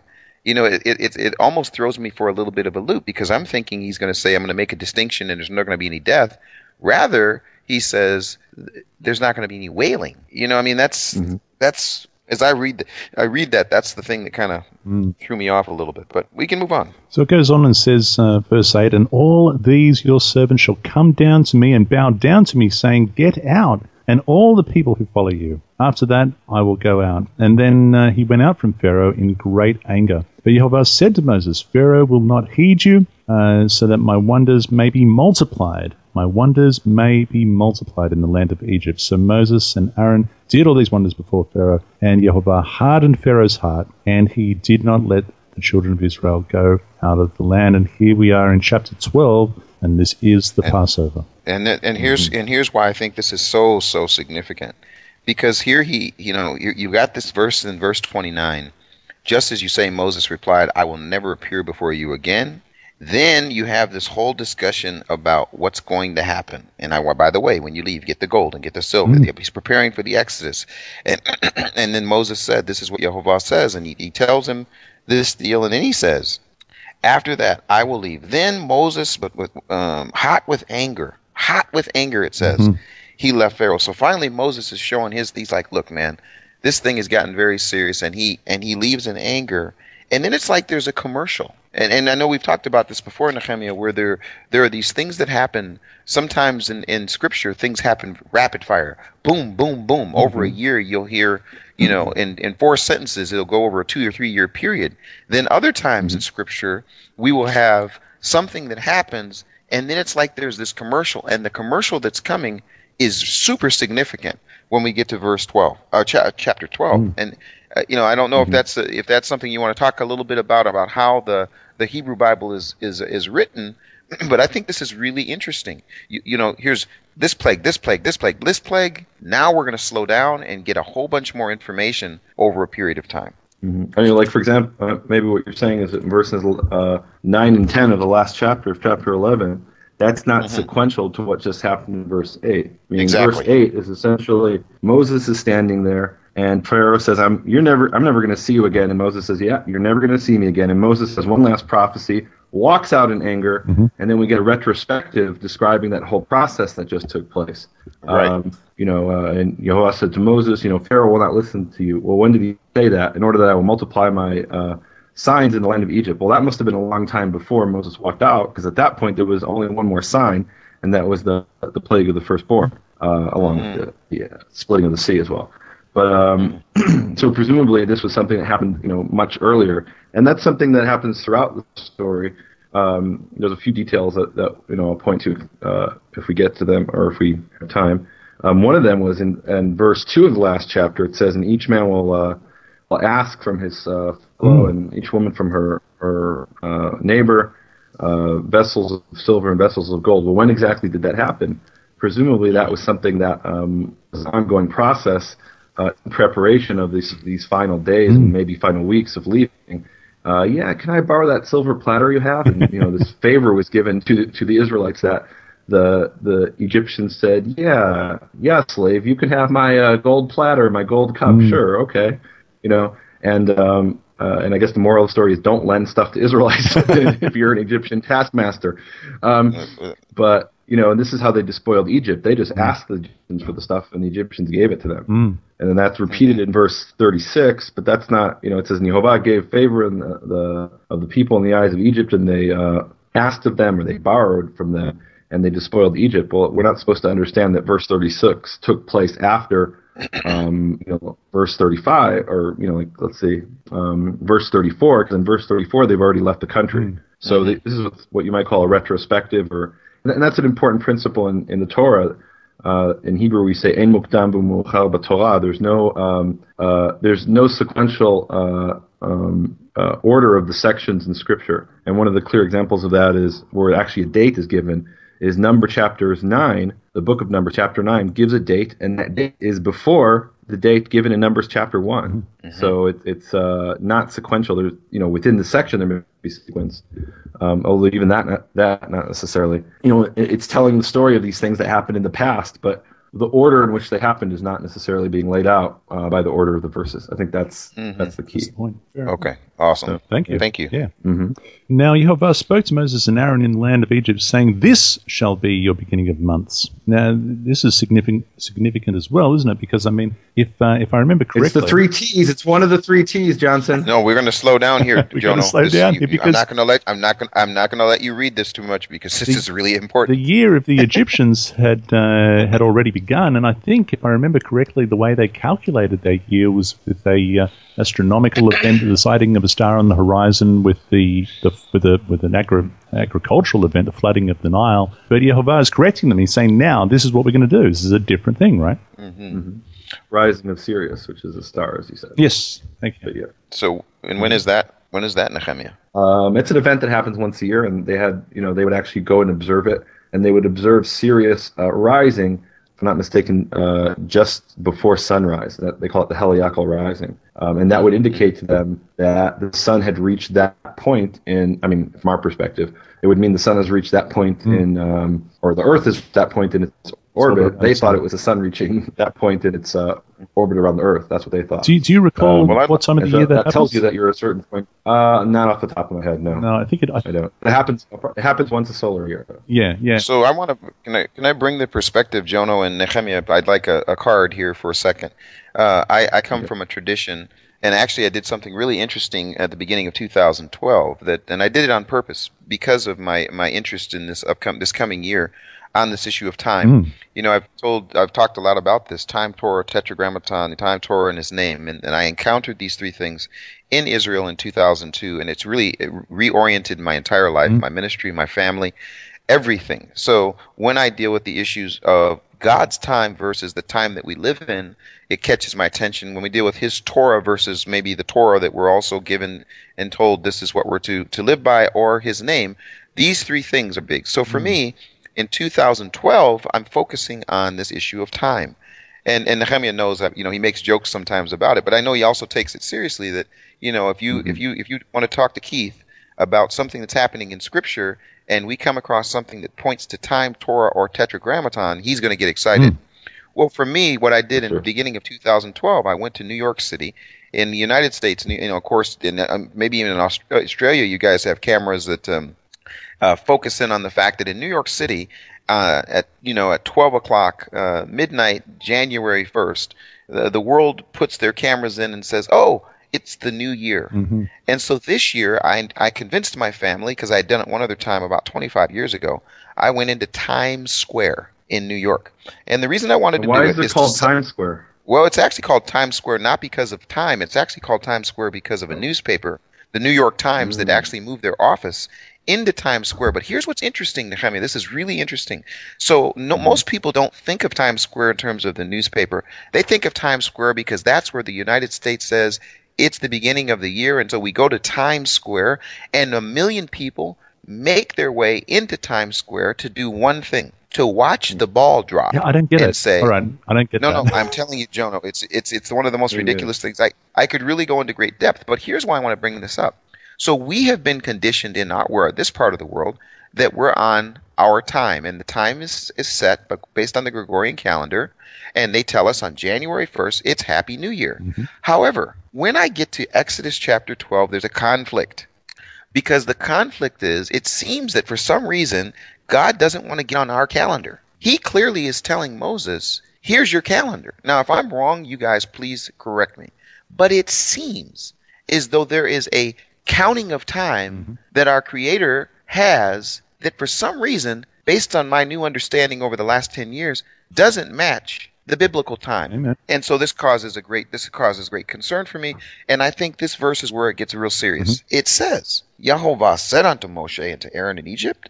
S2: it almost throws me for a little bit of a loop, because I'm thinking he's going to say, I'm going to make a distinction and there's not going to be any death. Rather, he says there's not going to be any wailing. You know, I mean, that's as I read that, that's the thing that kind of threw me off a little bit. But we can move on.
S1: So it goes on and says, verse 8, and all these your servants shall come down to me and bow down to me, saying, Get out, and all the people who follow you. After that I will go out. And then he went out from Pharaoh in great anger. But Jehovah said to Moses, Pharaoh will not heed you, so that my wonders may be multiplied. My wonders may be multiplied in the land of Egypt. So Moses and Aaron did all these wonders before Pharaoh, and Jehovah hardened Pharaoh's heart, and he did not let the children of Israel go out of the land. And here we are in chapter 12, and this is the Passover.
S2: And here's why I think this is so significant, because here you got this verse in verse 29. Just as you say, Moses replied, I will never appear before you again. Then you have this whole discussion about what's going to happen. And by the way, when you leave, get the gold and get the silver. He's preparing for the Exodus. And then Moses said, this is what Jehovah says. And he tells him this deal. And then he says, after that, I will leave. Then Moses, but hot with anger, it says, he left Pharaoh. So finally, Moses is showing he's like, look, man, this thing has gotten very serious, and he leaves in anger. And then it's like there's a commercial. And I know we've talked about this before, Nehemiah, where there are these things that happen. Sometimes in Scripture, things happen rapid fire. Boom, boom, boom. Over a year, you'll hear, in 4 sentences, it'll go over a 2 or 3 year period. Then other times in Scripture, we will have something that happens, and then it's like there's this commercial. And the commercial that's coming is super significant when we get to verse 12, chapter 12. And I don't know if that's something you want to talk a little bit about how the Hebrew Bible is written, but I think this is really interesting. Here's this plague, this plague, this plague, this plague. Now we're going to slow down and get a whole bunch more information over a period of time.
S3: I mean, like, for example, maybe what you're saying is that in verses 9 and 10 of the last chapter of chapter 11, that's not sequential to what just happened in verse 8. Verse 8 is essentially Moses is standing there, and Pharaoh says, I'm never going to see you again. And Moses says, yeah, you're never going to see me again. And Moses says one last prophecy, walks out in anger, and then we get a retrospective describing that whole process that just took place.
S2: Right.
S3: And Yahweh said to Moses, Pharaoh will not listen to you. Well, when did he say that? In order that I will multiply my signs in the land of Egypt. Well, that must have been a long time before Moses walked out, because at that point there was only one more sign, and that was the plague of the firstborn, along with the splitting of the sea as well. But so presumably this was something that happened, much earlier, and that's something that happens throughout the story. There's a few details that I'll point to if we get to them or if we have time. One of them was in verse 2 of the last chapter. It says, "And each man will ask from his fellow, and each woman from her neighbor, vessels of silver and vessels of gold." Well, when exactly did that happen? Presumably that was something that was an ongoing process in preparation of these final days and maybe final weeks of leaving. Can I borrow that silver platter you have? And this favor was given to the Israelites that the Egyptians said, yeah, slave, you can have my gold platter, my gold cup, sure, okay, and I guess the moral of the story is don't lend stuff to Israelites if you're an Egyptian taskmaster. But and this is how they despoiled Egypt. They just asked the Egyptians for the stuff, and the Egyptians gave it to them. And then that's repeated in verse 36. But that's not, it says, Jehovah gave favor in of the people in the eyes of Egypt, and they asked of them, or they borrowed from them, and they despoiled Egypt. Well, we're not supposed to understand that verse 36 took place after verse 35, or let's see, verse 34, because in verse 34 they've already left the country. So this is what you might call a retrospective, and that's an important principle in the Torah. In Hebrew we say ein mukdam v'muachar b'Torah. There's no sequential order of the sections in Scripture, and one of the clear examples of that is where actually a date is given. Is Numbers chapters 9, the book of Numbers chapter 9 gives a date, and that date is before the date given in Numbers chapter 1. So it's not sequential. There's within the section there may be sequence, although even that not necessarily. It's telling the story of these things that happened in the past, but the order in which they happened is not necessarily being laid out by the order of the verses. I think that's the key.
S1: That's the point.
S2: Okay, awesome.
S1: So, thank you.
S2: Yeah.
S1: Now Jehovah spoke to Moses and Aaron in the land of Egypt, saying, "This shall be your beginning of months." Now, this is significant as well, isn't it? Because if I remember correctly,
S3: it's the 3 T's. It's one of the 3 T's, Johnson.
S2: No, we're going to slow down here, Jono.
S1: Slow down here because
S2: I'm not going to let you read this too much because this is really important.
S1: The year of the Egyptians had already begun, and I think, if I remember correctly, the way they calculated their year was with a astronomical event, the sighting of a star on the horizon, with an agricultural event, the flooding of the Nile. But Yehovah is correcting them. He's saying, now this is what we're going to do. This is a different thing, right?
S3: Rising of Sirius, which is a star, as you said.
S1: Yes, thank you.
S3: But, yeah.
S2: So, and when is that? When is that, Nehemiah?
S3: It's an event that happens once a year, and they would actually go and observe it, and they would observe Sirius rising, if I'm not mistaken, just before sunrise. They call it the Heliacal rising. And that would indicate to them that the sun had reached that point from our perspective, it would mean the sun has reached that point or the Earth is that point in its orbit. They thought it was the sun reaching that point in its orbit around the Earth. That's what they thought.
S1: Do you recall what time of the year that happens?
S3: Tells you that you're at a certain point. Not off the top of my head, no.
S1: No, I think I don't.
S3: It happens once a solar year.
S1: Yeah.
S2: So I want to. Can I bring the perspective, Jono and Nehemiah? I'd like a card here for a second. I come from a tradition, and actually I did something really interesting at the beginning of 2012. And I did it on purpose because of my interest in this coming year on this issue of time. I've talked a lot about this time Torah, Tetragrammaton, the time Torah, and his name, and I encountered these 3 things in Israel in 2002, and it reoriented my entire life, my ministry, my family. everything. So when I deal with the issues of God's time versus the time that we live in, it catches my attention. When we deal with his Torah versus maybe the Torah that we're also given and told this is what we're to live by, or his name, these three things are big. So for me, in 2012, I'm focusing on this issue of time. And Nehemiah knows that, he makes jokes sometimes about it, but I know he also takes it seriously that, if you want to talk to Keith about something that's happening in Scripture, and we come across something that points to time, Torah, or Tetragrammaton, he's going to get excited. Well, for me, what I did in the beginning of 2012, I went to New York City. In the United States, of course, maybe even in Australia, you guys have cameras that focus in on the fact that in New York City, at 12 o'clock midnight, January 1st, the world puts their cameras in and says, "Oh, it's the new year." And so this year, I convinced my family, because I had done it one other time about 25 years ago. I went into Times Square in New York, and the reason I wanted to do it
S3: is it called Times Square?
S2: Well, it's actually called Times Square not because of time. It's actually called Times Square because of a newspaper, the New York Times, that actually moved their office into Times Square. But here's what's interesting, Nehemiah. This is really interesting. So most people don't think of Times Square in terms of the newspaper. They think of Times Square because that's where the United States says it's the beginning of the year. And so we go to Times Square, and 1 million people make their way into Times Square to do one thing: to watch the ball drop.
S1: Yeah, I don't get it.
S2: Say,
S1: all right, I don't get that.
S2: No, I'm telling you, Jono, it's one of the most ridiculous things. I could really go into great depth, but here's why I want to bring this up. So we have been conditioned we're at this part of the world that we're on our time, and the time is set but based on the Gregorian calendar, and they tell us on January 1st it's Happy New Year. However, when I get to Exodus chapter 12, there's a conflict, because the conflict is, it seems that for some reason God doesn't want to get on our calendar. He clearly is telling Moses, here's your calendar. Now, if I'm wrong, you guys please correct me, but it seems as though there is a counting of time that our Creator has that for some reason, based on my new understanding over the last 10 years, doesn't match the biblical time.
S1: Amen.
S2: And so this causes great concern for me, and I think this verse is where it gets real serious. It says, Yahovah said unto Moshe and to Aaron in Egypt,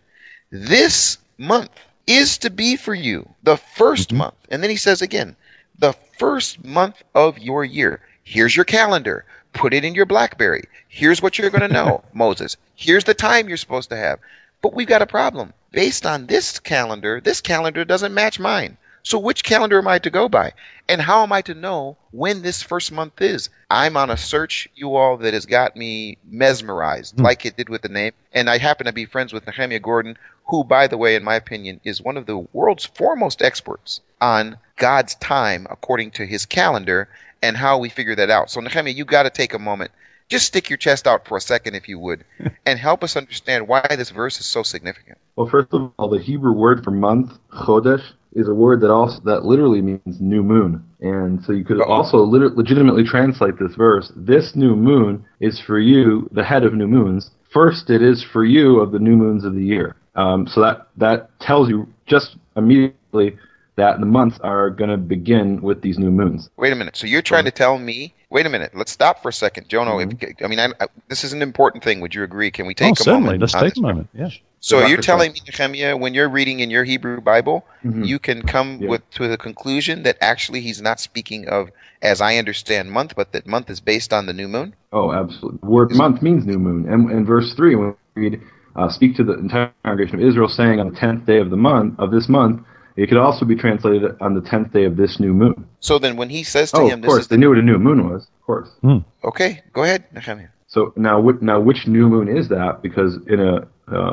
S2: this month is to be for you the first month. And then he says again, the first month of your year. Here's your calendar. Put it in your BlackBerry. Here's what you're going to know, Moses. Here's the time you're supposed to have. But we've got a problem. Based on this calendar doesn't match mine. So which calendar am I to go by? And how am I to know when this first month is? I'm on a search, you all, that has got me mesmerized, like it did with the name. And I happen to be friends with Nehemiah Gordon, who, by the way, in my opinion, is one of the world's foremost experts on God's time according to his calendar and how we figure that out. So, Nehemiah, you got to take a moment. Just stick your chest out for a second, if you would, and help us understand why this verse is so significant.
S3: Well, first of all, the Hebrew word for month, chodesh, is a word that literally means new moon. And so you could also legitimately translate this verse. This new moon is for you, the head of new moons. First, it is for you of the new moons of the year. So that tells you just immediately that the months are going to begin with these new moons.
S2: Wait a minute. So you're trying to tell me... Wait a minute. Let's stop for a second. Jono, this is an important thing. Would you agree? Can we take a moment?
S1: Certainly. Let's take a moment. Yeah.
S2: So you're telling me, Nehemiah, when you're reading in your Hebrew Bible, you can come to the conclusion that actually he's not speaking of, as I understand, month, but that month is based on the new moon?
S3: Oh, absolutely. The word month means new moon. And in verse 3, when we read, speak to the entire congregation of Israel, saying on the 10th day of this month, it could also be translated on the 10th day of this new moon.
S2: So then when he says to him...
S3: of course, they knew what a new moon was, of course.
S2: Okay, go ahead, Nehemiah.
S3: So now which new moon is that? Because in a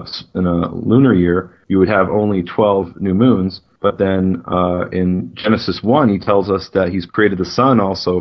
S3: lunar year, you would have only 12 new moons, but then in Genesis 1, he tells us that he's created the sun also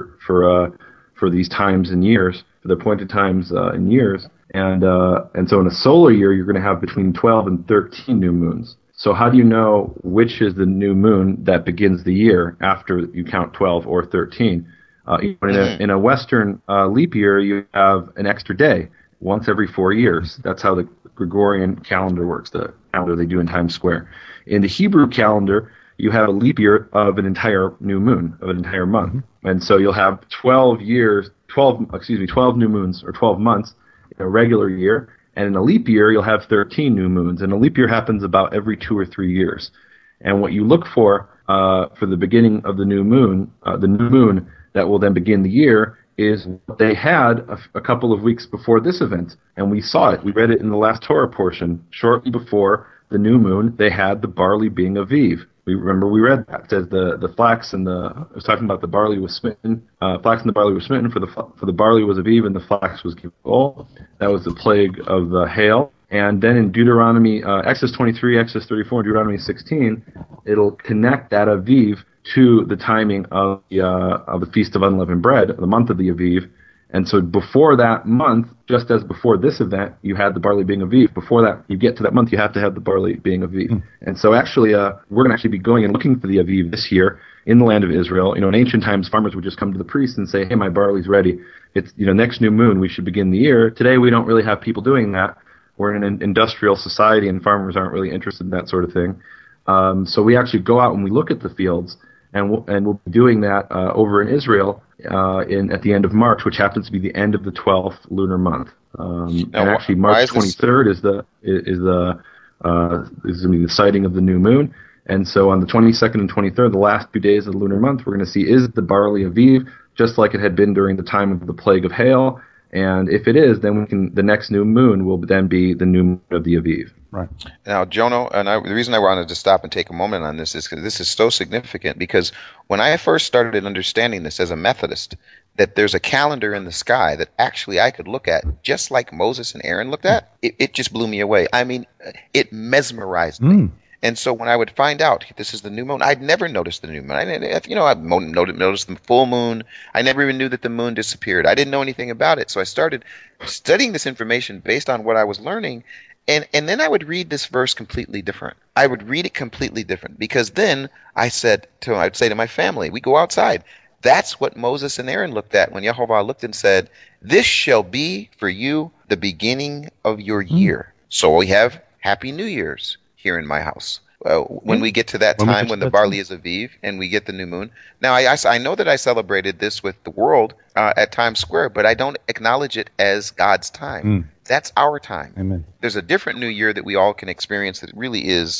S3: for these times and years, for the appointed times and years. And so in a solar year, you're going to have between 12 and 13 new moons. So how do you know which is the new moon that begins the year after you count 12 or 13? In a Western leap year, you have an extra day once every 4 years. That's how the Gregorian calendar works, the calendar they do in Times Square. In the Hebrew calendar, you have a leap year of an entire new moon, of an entire month. And so you'll have 12 new moons or 12 months in a regular year. And in a leap year, you'll have 13 new moons. And a leap year happens about every 2 or 3 years. And what you look for the beginning of the new moon that will then begin the year, is what they had a couple of weeks before this event. And we saw it. We read it in the last Torah portion. Shortly before the new moon, they had the barley being Aviv. We read that. It says the flax and it was talking about the barley was smitten. Flax and the barley were smitten, for the barley was Aviv and the flax was Gilgal. That was the plague of the hail. And then in Deuteronomy, Exodus 23, Exodus 34, and Deuteronomy 16, it'll connect that Aviv to the timing of the Feast of Unleavened Bread, the month of the Aviv. And so before that month, just as before this event, you had the barley being Aviv. Before that, you get to that month, you have to have the barley being Aviv. And so actually, we're going to actually be going and looking for the Aviv this year in the land of Israel. In ancient times, farmers would just come to the priest and say, hey, my barley's ready. It's, next new moon, we should begin the year. Today, we don't really have people doing that. We're in an industrial society, and farmers aren't really interested in that sort of thing. So we actually go out and we look at the fields, and we'll be doing that over in Israel at the end of March, which happens to be the end of the 12th lunar month. And actually, March 23rd is going to be the sighting of the new moon. And so on the 22nd and 23rd, the last 2 days of the lunar month, we're going to see, is the barley Aviv, just like it had been during the time of the plague of hail. And if it is, then the next new moon will then be the new moon of the Aviv.
S1: Right.
S2: Now, Jono, the reason I wanted to stop and take a moment on this is because this is so significant, because when I first started understanding this as a Methodist, that there's a calendar in the sky that actually I could look at just like Moses and Aaron looked at, it just blew me away. I mean, it mesmerized me. And so when I would find out this is the new moon, I'd never noticed the new moon. I've noticed the full moon. I never even knew that the moon disappeared. I didn't know anything about it. So I started studying this information based on what I was learning. And then I would read this verse completely different. I would read it completely different, because then I'd say to my family, we go outside. That's what Moses and Aaron looked at when Yehovah looked and said, this shall be for you the beginning of your year. So we have Happy New Year's here in my house. When we get to that time when the barley is Aviv and we get the new moon. Now, I know that I celebrated this with the world at Times Square, but I don't acknowledge it as God's time. That's our time.
S1: Amen.
S2: There's a different new year that we all can experience that really is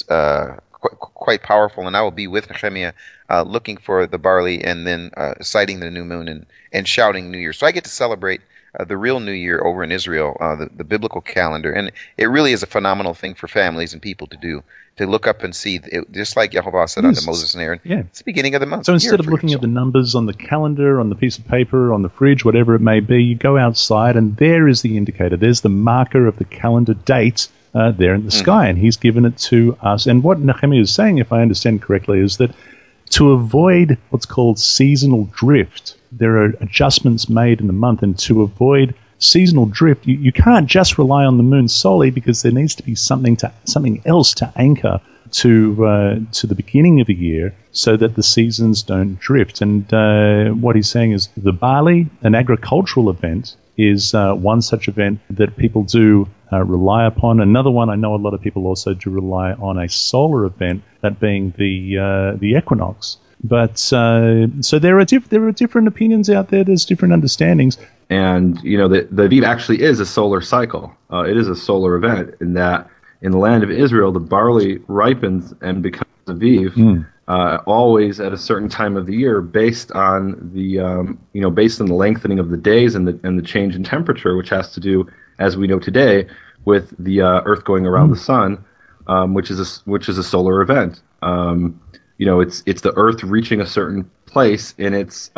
S2: quite powerful, and I will be with Nehemiah looking for the barley and then sighting the new moon and shouting New Year. So I get to celebrate the real New Year over in Israel, the biblical calendar. And it really is a phenomenal thing for families and people to do, to look up and see, just like Yehovah said unto Moses and Aaron, it's the beginning of the month.
S1: So instead of looking at the numbers on the calendar, on the piece of paper, on the fridge, whatever it may be, you go outside and there is the indicator. There's the marker of the calendar date there in the sky, and he's given it to us. And what Nehemiah is saying, if I understand correctly, is that to avoid what's called seasonal drift, there are adjustments made in the month, and to avoid seasonal drift, you can't just rely on the moon solely, because there needs to be something else to anchor to the beginning of the year, so that the seasons don't drift. And what he's saying is the barley, an agricultural event, is one such event that people do rely upon. Another one, I know a lot of people also do rely on a solar event, that being the equinox. But so there are different opinions out there. There's different understandings.
S3: And the Aviv actually is a solar cycle. It is a solar event, in that in the land of Israel, the barley ripens and becomes Aviv always at a certain time of the year, based on the lengthening of the days and the change in temperature, which has to do, as we know today, with the Earth going around the sun, which is a solar event. It's the Earth reaching a certain place in its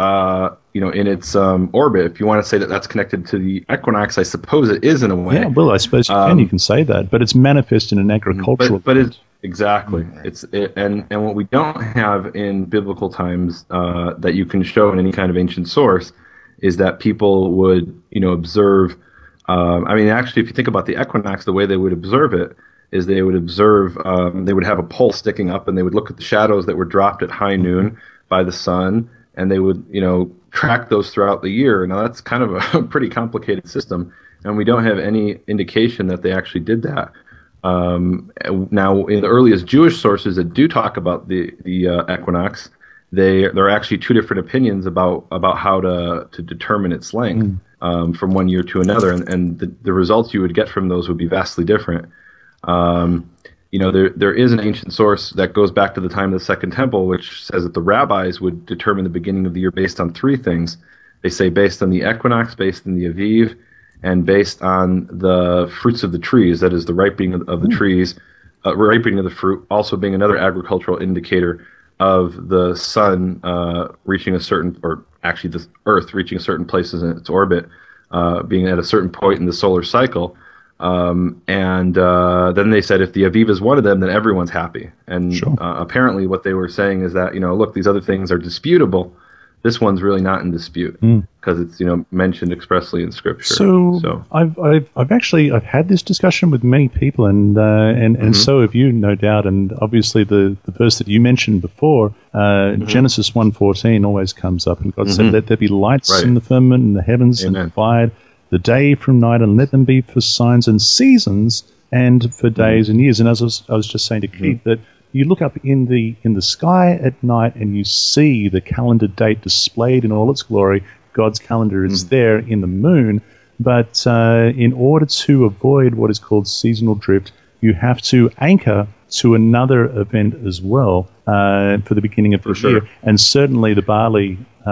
S3: orbit. If you want to say that that's connected to the equinox, I suppose it is in a way.
S1: Yeah, well, I suppose you can say that, but it's manifest in an agricultural.
S3: But it's exactly and what we don't have in biblical times that you can show in any kind of ancient source is that people would observe. Actually, if you think about the equinox, the way they would observe it is they would have a pole sticking up, and they would look at the shadows that were dropped at high noon by the sun, and they would, track those throughout the year. Now, that's kind of a pretty complicated system, and we don't have any indication that they actually did that. Now, in the earliest Jewish sources that do talk about the equinox, there are actually two different opinions about how to determine its length. from one year to another, and the results you would get from those would be vastly different. There is an ancient source that goes back to the time of the Second Temple, which says that the rabbis would determine the beginning of the year based on three things. They say based on the equinox, based on the Aviv, and based on the fruits of the trees, that is the ripening of the trees, ripening of the fruit, also being another agricultural indicator of the sun reaching a certain, or actually the Earth reaching a certain places in its orbit, being at a certain point in the solar cycle. Then they said if the Aviv is one of them, then everyone's happy. And sure. Apparently what they were saying is that, look, these other things are disputable. This one's really not in dispute because it's mentioned expressly in Scripture.
S1: So I've actually had this discussion with many people, and so have you, no doubt. And obviously the verse that you mentioned before, Genesis 1:14, always comes up, and God said, "Let there be lights in the firmament and the heavens, and divide the day from night, and let them be for signs and seasons, and for days and years." And as I was just saying to Keith, that you look up in the sky at night and you see the calendar date displayed in all its glory. God's calendar is there in the moon, but in order to avoid what is called seasonal drift, you have to anchor to another event as well for the beginning of the year. And certainly the barley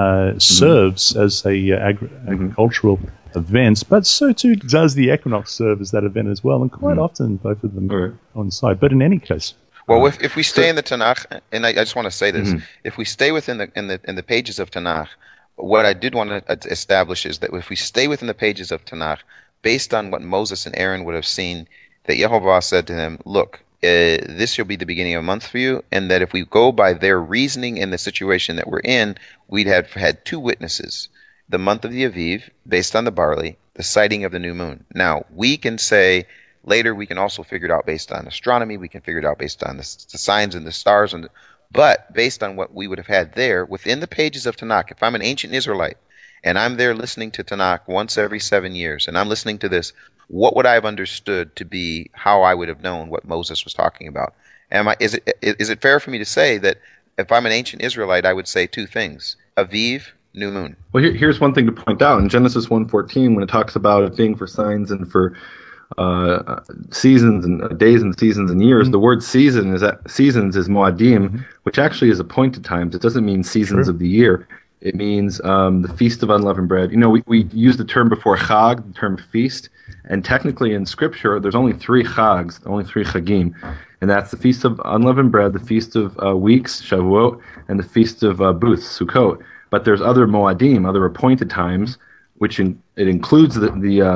S1: serves as a agricultural event, but so too does the equinox serve as that event as well. And quite often both of them coincide. But in any case.
S2: Well, if we stay in the Tanakh, and I just want to say this, if we stay within the pages of Tanakh, what I did want to establish is that if we stay within the pages of Tanakh, based on what Moses and Aaron would have seen, that Yehovah said to them, look, this shall be the beginning of a month for you, and that if we go by their reasoning in the situation that we're in, we'd have had two witnesses, the month of the Aviv, based on the barley, the sighting of the new moon. Now, we can say, later, we can also figure it out based on astronomy. We can figure it out based on the signs and the stars. But based on what we would have had there, within the pages of Tanakh, if I'm an ancient Israelite and I'm there listening to Tanakh once every 7 years, and I'm listening to this, what would I have understood to be how I would have known what Moses was talking about? Is it fair for me to say that if I'm an ancient Israelite, I would say two things: Aviv, new moon?
S3: Well, here's one thing to point out. In Genesis 1:14, when it talks about it being for signs and for seasons and days and seasons and years, the word seasons is moadim, which actually is appointed times. It doesn't mean seasons of the year. It means the feast of unleavened bread. We used the term before chag, the term feast, and technically in Scripture there's only three chags, only three chagim, and that's the feast of unleavened bread, the feast of weeks, Shavuot, and the feast of booths, Sukkot. But there's other moadim, other appointed times, which it includes those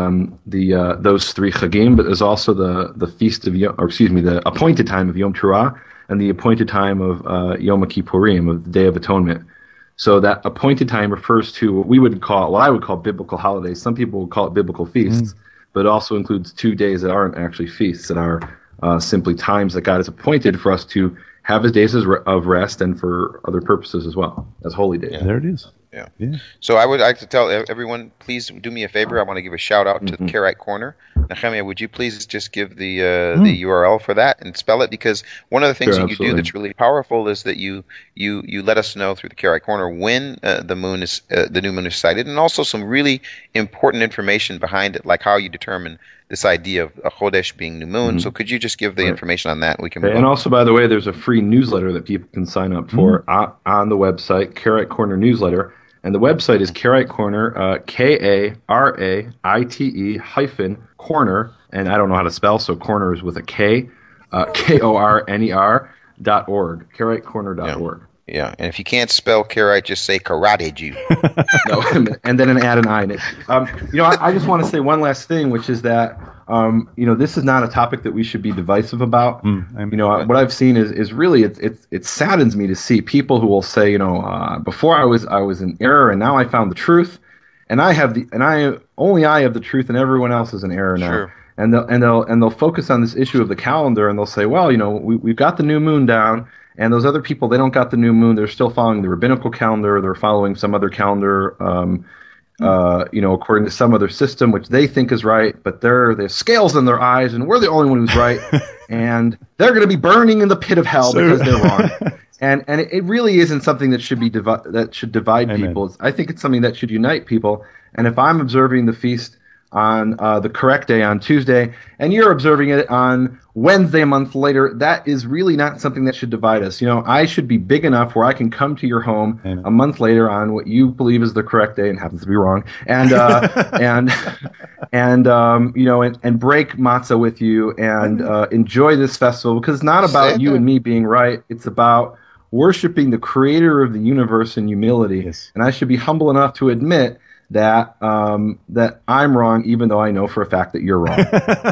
S3: three chagim, but there's also the feast of the appointed time of Yom Teruah and the appointed time of Yom Kippurim, of the Day of Atonement. So that appointed time refers to what I would call biblical holidays. Some people would call it biblical feasts, but it also includes 2 days that aren't actually feasts, that are simply times that God has appointed for us to have His days of rest and for other purposes as well, as holy days.
S1: Yeah. There it is.
S2: Yeah. So I would like to tell everyone, please do me a favor. I want to give a shout out to the Karaite Corner. Nehemiah, would you please just give the URL for that and spell it? Because one of the things that you do that's really powerful is that you let us know through the Karaite Corner when the new moon is sighted, and also some really important information behind it, like how you determine this idea of a Chodesh being new moon. So could you just give the information on that? We can.
S3: And also, by the way, there's a free newsletter that people can sign up for on the website, Karaite Corner newsletter. And the website is Karaite Corner, Karaite-corner, and I don't know how to spell, so corner is with a K, KORNER.org, KaraiteCorner.org.
S2: Yeah, and if you can't spell Karaite, just say karate Jew.
S3: No, and then add an I in it. I just want to say one last thing, which is that this is not a topic that we should be divisive about. What I've seen is really it saddens me to see people who will say, before I was in error and now I found the truth, and I have the truth and everyone else is in error now.
S2: Sure.
S3: And they'll focus on this issue of the calendar, and they'll say, well, we've got the new moon down. And those other people, they don't got the new moon. They're still following the rabbinical calendar. They're following some other calendar, according to some other system, which they think is right. But they have scales in their eyes, and we're the only one who's right. And they're going to be burning in the pit of hell because they're wrong. And it really isn't something that should be that should divide
S1: Amen.
S3: people. I think it's something that should unite people. And if I'm observing the feast on the correct day on Tuesday, and you're observing it on Wednesday a month later, that is really not something that should divide us. I should be big enough where I can come to your home
S1: Amen.
S3: a month later on what you believe is the correct day and happens to be wrong, and and break matzah with you and enjoy this festival, because it's not about you and me being right. It's about worshiping the creator of the universe in humility.
S1: Yes.
S3: And I should be humble enough to admit that that I'm wrong, even though I know for a fact that you're wrong.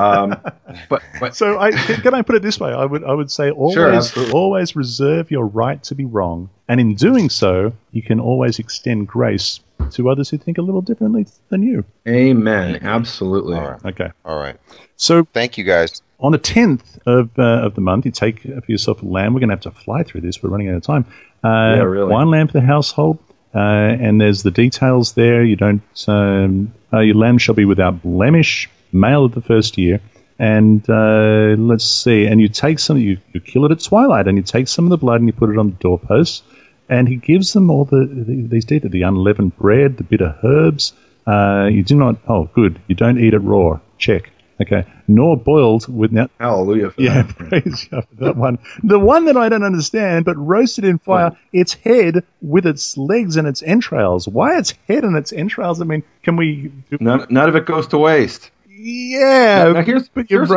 S3: But
S1: So can I put it this way? I would say always reserve your right to be wrong, and in doing so, you can always extend grace to others who think a little differently than you.
S3: Amen. Absolutely.
S2: All right.
S1: Okay.
S2: All right.
S1: So
S2: Thank you, guys.
S1: on the 10th of the month, you take for yourself a lamb. We're going to have to fly through this. We're running out of time.
S3: Yeah, really.
S1: One lamb for the household. And there's the details there. You don't. Your lamb shall be without blemish, male of the first year. And let's see. And you take some. You kill it at twilight, and you take some of the blood and you put it on the doorposts. And he gives them all these details: the unleavened bread, the bitter herbs. You do not. Oh, good. You don't eat it raw. Check. Okay. Nor boiled with now.
S3: Hallelujah for
S1: Yeah,
S3: that.
S1: praise God for that one. The one that I don't understand, but roasted in fire, its head with its legs and its entrails. Why its head and its entrails? I mean, can we...
S3: None of it goes to waste.
S1: Yeah.
S3: Now here's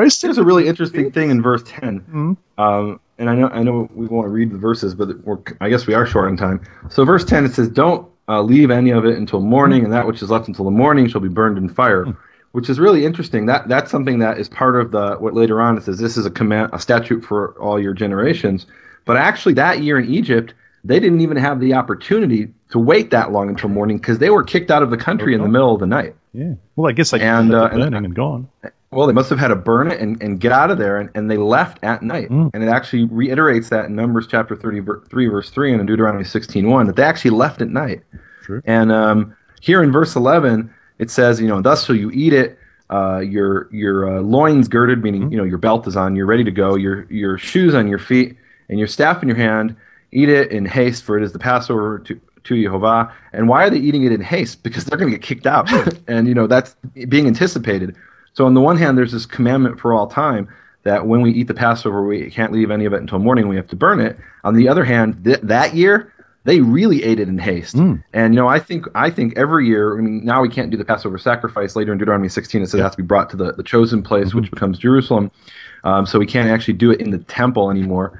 S3: a really interesting thing in verse 10.
S1: Mm-hmm.
S3: And I know we want to read the verses, but I guess we are short on time. So verse 10, it says, "Don't leave any of it until morning, and that which is left until the morning shall be burned in fire." Which is really interesting. That's something that is part of what later on it says this is a statute for all your generations. But actually, that year in Egypt, they didn't even have the opportunity to wait that long until morning, because they were kicked out of the country in the middle of the night.
S1: Yeah. Well, I guess they
S3: And,
S1: left it burning and gone.
S3: Well, they must have had to burn it and get out of there, and they left at night. And it actually reiterates that in Numbers chapter 33, verse 3, and in Deuteronomy 16:1, that they actually left at night.
S1: True.
S3: And here in verse 11, it says, "Thus shall you eat it. Your loins girded," meaning your belt is on, you're ready to go. Your shoes on your feet, and your staff in your hand. Eat it in haste, for it is the Passover to Yehovah. And why are they eating it in haste? Because they're going to get kicked out, and that's being anticipated. So on the one hand, there's this commandment for all time that when we eat the Passover, we can't leave any of it until morning. We have to burn it. On the other hand, that year, they really ate it in haste. And I think every year, now we can't do the Passover sacrifice. Later in Deuteronomy 16, it says it has to be brought to the chosen place, which becomes Jerusalem. So we can't actually do it in the temple anymore.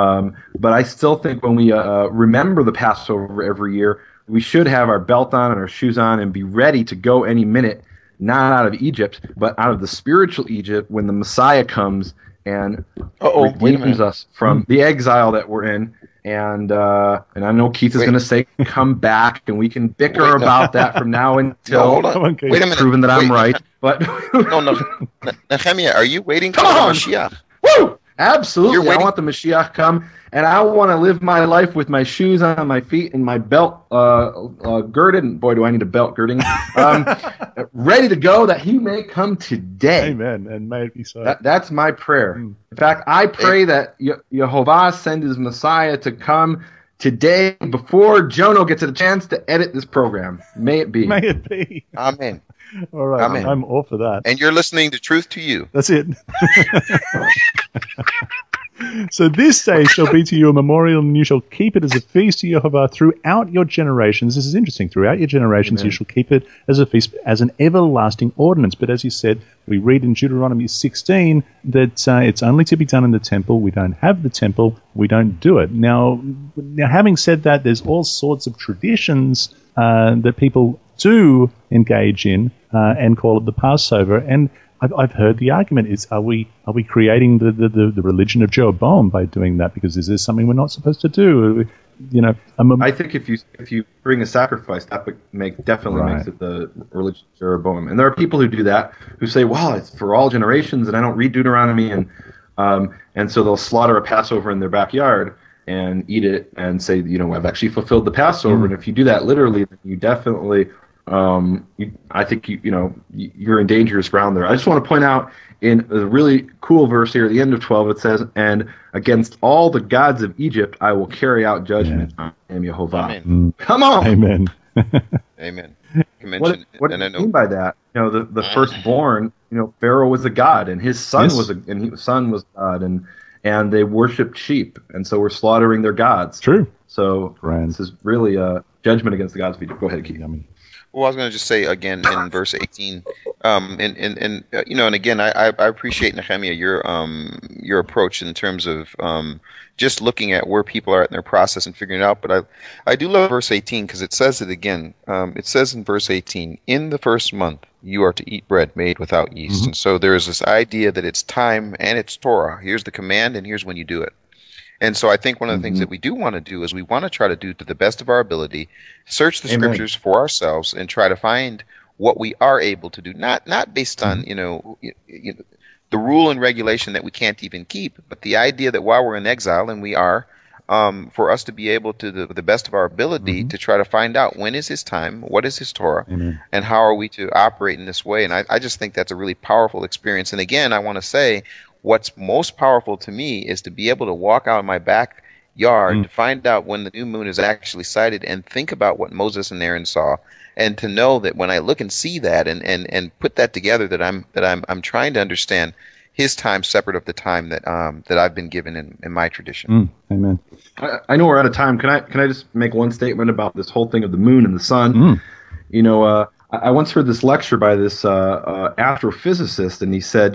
S3: But I still think when we remember the Passover every year, we should have our belt on and our shoes on and be ready to go any minute, not out of Egypt, but out of the spiritual Egypt, when the Messiah comes and redeems us from the exile that we're in. And I know Keith is going to say, "Come back," and we can bicker about that from now until
S2: Wait a minute.
S3: proven that I'm right. But
S2: No, Nehemiah, are you waiting for the Mashiach?
S3: Woo! Absolutely. I
S2: waiting-
S3: want the Mashiach come, and I want to live my life with my shoes on my feet and my belt girded. And boy, do I need a belt girding. Ready to go, that he may come today.
S1: Amen. And may it be so.
S3: That's my prayer. In fact, I pray that Yehovah send his Messiah to come today before Jono gets a chance to edit this program. May it be.
S1: May it be.
S2: Amen.
S1: All right.
S2: Amen.
S1: I'm all for that.
S2: And you're listening to Truth to You.
S1: That's it. So this day shall be to you a memorial, and you shall keep it as a feast to Jehovah throughout your generations. This is interesting. Throughout your generations, you shall keep it as a feast, as an everlasting ordinance. But as you said, we read in Deuteronomy 16 that it's only to be done in the temple. We don't have the temple. We don't do it. Now, having said that, there's all sorts of traditions that people do engage in and call it the Passover. And I've heard the argument is, are we creating the religion of Jeroboam by doing that? Because is this something we're not supposed to do?
S3: I think if you bring a sacrifice, that definitely makes it the religion of Jeroboam. And there are people who do that, who say, "Well, it's for all generations, and I don't read Deuteronomy," and so they'll slaughter a Passover in their backyard and eat it and say, "I've actually fulfilled the Passover." And if you do that literally, then you definitely I think you're in dangerous ground there. I just want to point out in a really cool verse here at the end of 12, it says, "And against all the gods of Egypt, I will carry out judgment. I am Yehovah."
S2: Amen.
S3: Come on.
S1: Amen.
S2: Amen.
S3: What do you mean by that? The firstborn, Pharaoh was a god, and his son was God, and they worshipped sheep, and so we're slaughtering their gods.
S1: True.
S3: So this is really a judgment against the gods of Egypt. Go ahead, Keith.
S2: Well, I was going to just say again in verse 18, and again, I appreciate, Nehemiah, your approach in terms of just looking at where people are at in their process and figuring it out. But I do love verse 18 because it says it again. It says in verse 18, "In the first month you are to eat bread made without yeast." And so there is this idea that it's time and it's Torah. Here's the command, and here's when you do it. And so I think one of the things that we do want to do is we want to try to do to the best of our ability, search the scriptures for ourselves and try to find what we are able to do, not based on, the rule and regulation that we can't even keep, but the idea that while we're in exile, and we are, for us to be able to, the best of our ability, to try to find out when is his time, what is his Torah, and how are we to operate in this way. And I just think that's a really powerful experience. And again, I want to say, what's most powerful to me is to be able to walk out in my backyard to find out when the new moon is actually sighted and think about what Moses and Aaron saw, and to know that when I look and see that and put that together, that I'm trying to understand his time separate of the time that I've been given in my tradition.
S1: Amen.
S3: I know we're out of time. Can I just make one statement about this whole thing of the moon and the sun? I once heard this lecture by this astrophysicist, and he said,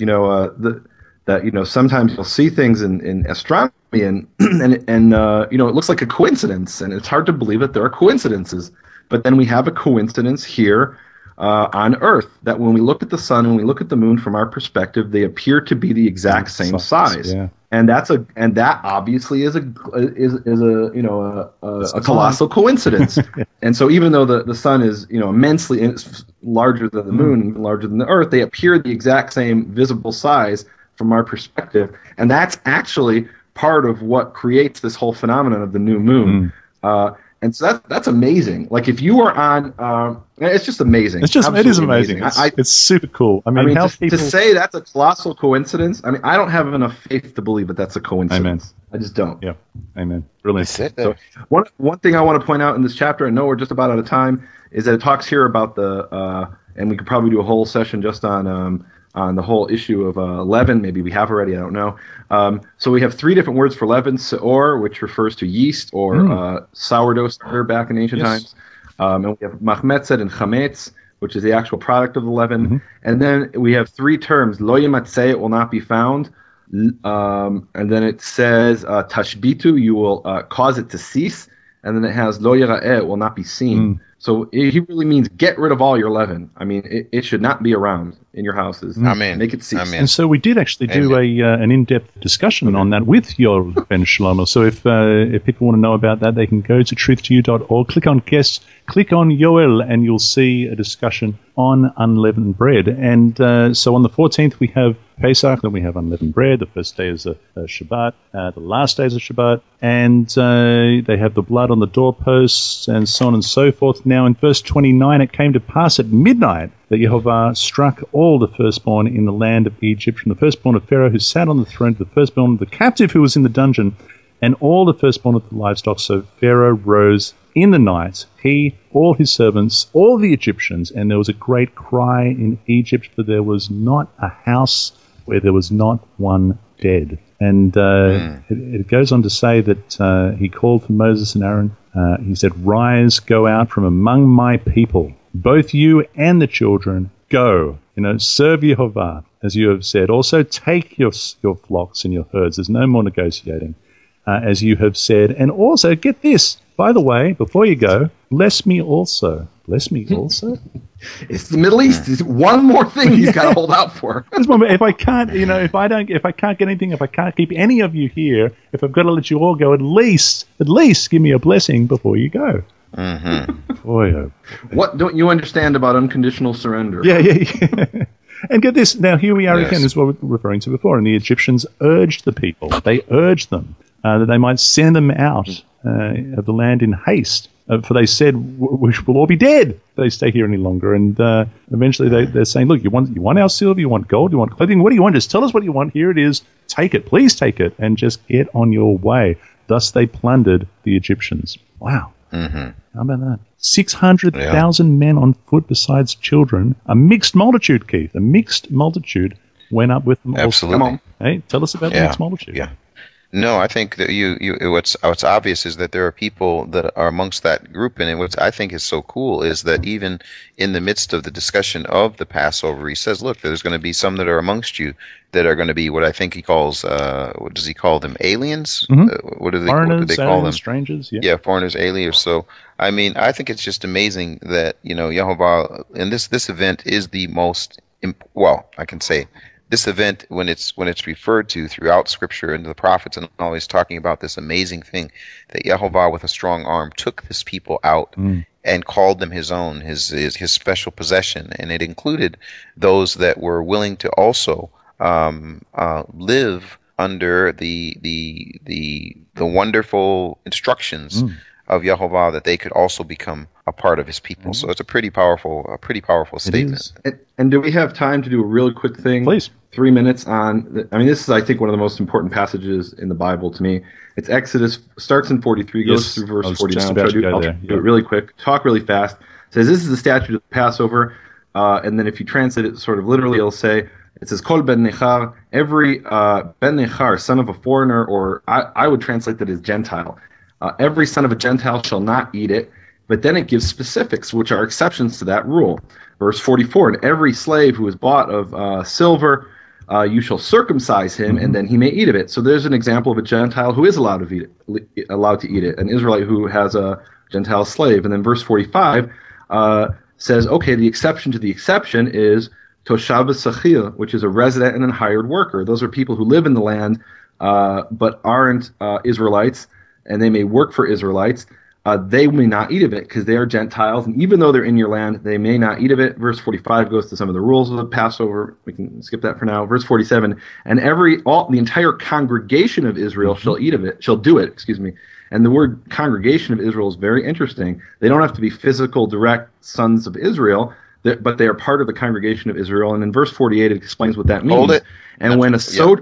S3: that sometimes you'll see things in astronomy and it looks like a coincidence, and it's hard to believe that there are coincidences. But then we have a coincidence here on Earth, that when we look at the sun and we look at the moon from our perspective, they appear to be the exact same size. Yeah. And that obviously is a colossal coincidence. And so even though the sun is immensely larger than the moon, larger than the Earth, they appear the exact same visible size from our perspective, and that's actually part of what creates this whole phenomenon of the new moon. And so that's amazing. Like if you were on, it's just amazing.
S1: It is amazing. It's super cool. I mean
S3: to say that's a colossal coincidence. I mean, I don't have enough faith to believe that that's a coincidence.
S1: Amen.
S3: I just don't.
S1: Yeah. Amen. Brilliant.
S3: So one thing I want to point out in this chapter, I know we're just about out of time, is that it talks here about and we could probably do a whole session just on the whole issue of leaven. Maybe we have already, I don't know. So we have three different words for leaven: seor, which refers to yeast or sourdough starter back in ancient times. And we have machmetzet and chametz, which is the actual product of the leaven. And then we have three terms: lo yematzeh, it will not be found. And then it says tashbitu, you will cause it to cease. And then it has lo yira'eh, it will not be seen. So he really means get rid of all your leaven. I mean, it should not be around in your houses.
S2: Amen.
S3: Make it cease.
S2: Amen.
S1: And so we did actually do an in-depth discussion on that with Yoel Ben Shlomo. So if people want to know about that, they can go to truth2you.org, click on guests, click on Yoel, and you'll see a discussion on unleavened bread. And so on the 14th we have Pesach, then we have unleavened bread. The first day is a Shabbat. The last day is a Shabbat. And they have the blood on the doorposts and so on and so forth. Now in verse 29, it came to pass at midnight that Yehovah struck all the firstborn in the land of Egypt, from the firstborn of Pharaoh who sat on the throne to the firstborn of the captive who was in the dungeon, and all the firstborn of the livestock. So Pharaoh rose in the night, he, all his servants, all the Egyptians, and there was a great cry in Egypt, for there was not a house where there was not one dead. And it goes on to say that he called for Moses and Aaron. He said, "Rise, go out from among my people, both you and the children, go, serve Yehovah, as you have said. Also take your flocks and your herds." There's no more negotiating, as you have said. And also, get this, by the way, before you go, bless me also. Bless me also?
S3: It's the Middle East. It's one more thing he's got to hold out for.
S1: If I can't, if I can't get anything, if I can't keep any of you here, if I've got to let you all go, at least give me a blessing before you go. Boy, oh.
S3: What don't you understand about unconditional surrender?
S1: Yeah. And get this. Now, here we are again, this is what we were referring to before. And the Egyptians urged the people. They urged them that they might send them out of the land in haste. For they said, we will all be dead if they stay here any longer. And eventually they're saying, look, you want our silver, you want gold, you want clothing, what do you want? Just tell us what you want. Here it is. Take it. Please take it. And just get on your way. Thus they plundered the Egyptians. Wow.
S2: Mm-hmm.
S1: How about that? 600,000 men on foot besides children. A mixed multitude, Keith. A mixed multitude went up with them.
S2: Absolutely.
S1: Also. Hey, tell us about the mixed multitude.
S2: Yeah. No, I think that what's obvious is that there are people that are amongst that group, and what I think is so cool is that even in the midst of the discussion of the Passover, he says, look, there's going to be some that are amongst you that are going to be what I think he calls, what does he call them, aliens?
S1: Mm-hmm.
S2: What do they
S1: foreigners,
S2: call them?
S1: Strangers,
S2: yeah, foreigners, aliens. So, I mean, I think it's just amazing that, Yehovah, and this event is the most, I can say, this event, when it's referred to throughout Scripture and the prophets, and always talking about this amazing thing that Yehovah with a strong arm took this people out and called them his own, his special possession, and it included those that were willing to also live under the wonderful instructions of Yehovah, that they could also become a part of his people. So it's a pretty powerful statement.
S3: And do we have time to do a really quick thing?
S1: Please.
S3: 3 minutes on, this is, I think, one of the most important passages in the Bible to me. It's Exodus, starts in 43, goes through verse 49. I'll do it really quick, talk really fast. It says, this is the statute of the Passover, and then if you translate it sort of literally, it'll say, it says, Kol ben nechar, every ben nechar, son of a foreigner, or I would translate that as Gentile. Every son of a Gentile shall not eat it, but then it gives specifics, which are exceptions to that rule. Verse 44, and every slave who is bought of silver, you shall circumcise him, and then he may eat of it. So there's an example of a Gentile who is allowed to eat it, an Israelite who has a Gentile slave. And then verse 45 says, okay, the exception to the exception is Toshav Sachil, which is a resident and a hired worker. Those are people who live in the land but aren't Israelites, and they may work for Israelites. They may not eat of it because they are Gentiles, and even though they're in your land, they may not eat of it. Verse 45 goes to some of the rules of the Passover. We can skip that for now. Verse 47, and the entire congregation of Israel shall eat of it, shall do it, And the word congregation of Israel is very interesting. They don't have to be physical, direct sons of Israel, but they are part of the congregation of Israel. And in verse 48, it explains what that means.
S2: Hold it.
S3: And when a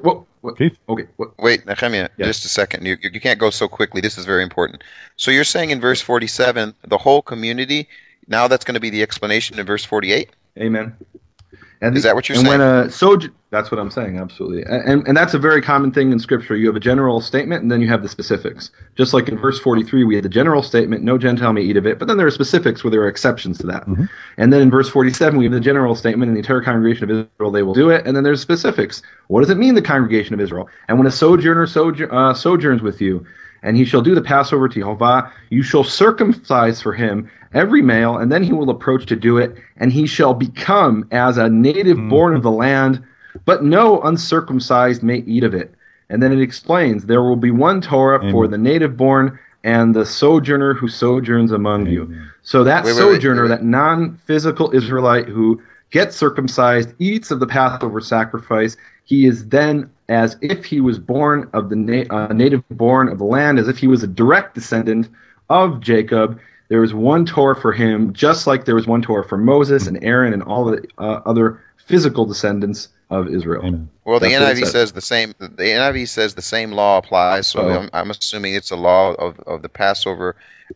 S2: Wait, Nehemiah, just a second. You can't go so quickly. This is very important. So you're saying in verse 47, the whole community, now that's going to be the explanation in verse 48?
S3: Amen.
S2: Is that what you're saying?
S3: That's what I'm saying, absolutely. And that's a very common thing in Scripture. You have a general statement, and then you have the specifics. Just like in verse 43, we had the general statement, no Gentile may eat of it, but then there are specifics where there are exceptions to that. And then in verse 47, we have the general statement, and the entire congregation of Israel, they will do it, and then there's specifics. What does it mean, the congregation of Israel? And when a sojourner sojourns with you, and he shall do the Passover to Yehovah, you shall circumcise for him every male, and then he will approach to do it, and he shall become as a native born of the land, but no uncircumcised may eat of it. And then it explains, there will be one Torah for the native born and the sojourner who sojourns among you. So that sojourner, that non-physical Israelite who gets circumcised, eats of the Passover sacrifice, he is then as if he was born of the native born of the land, as if he was a direct descendant of Jacob. There is one Torah for him, just like there was one Torah for Moses and Aaron and all the other physical descendants of Israel.
S1: Amen.
S2: Well, the NIV says the same. The NIV says the same law applies. So I'm assuming it's a law of the Passover.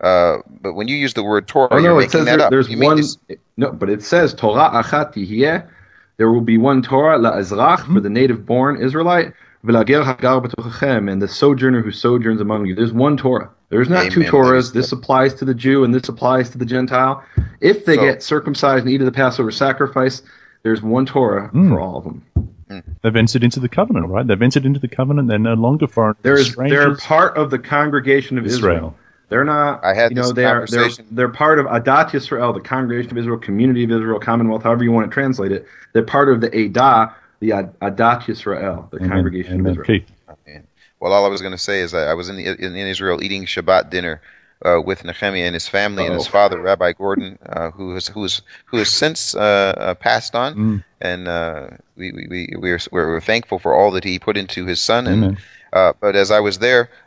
S2: But when you use the word Torah, you're making that up.
S3: There's one. No, but it says Torah achat tihiyeh. There will be one Torah la'azrach for the native-born Israelite, v'lager hagar b'tochachem, and the sojourner who sojourns among you. There's one Torah. There's not two Torahs. This applies to the Jew and this applies to the Gentile. If they get circumcised and eat of the Passover sacrifice, there's one Torah for all of them.
S1: They've entered into the covenant, right? They've entered into the covenant. They're no longer foreigners.
S3: They're part of the congregation of Israel. They're not. They're part of Adat Yisrael, the congregation of Israel, community of Israel, Commonwealth, however you want to translate it. They're part of the Adah, the Adat Yisrael, the congregation of Israel.
S1: Keith.
S2: Well, all I was going to say is I was in Israel eating Shabbat dinner with Nehemiah and his family and his father, Rabbi Gordon, who has since passed on, and we're thankful for all that he put into his son. And but as I was there,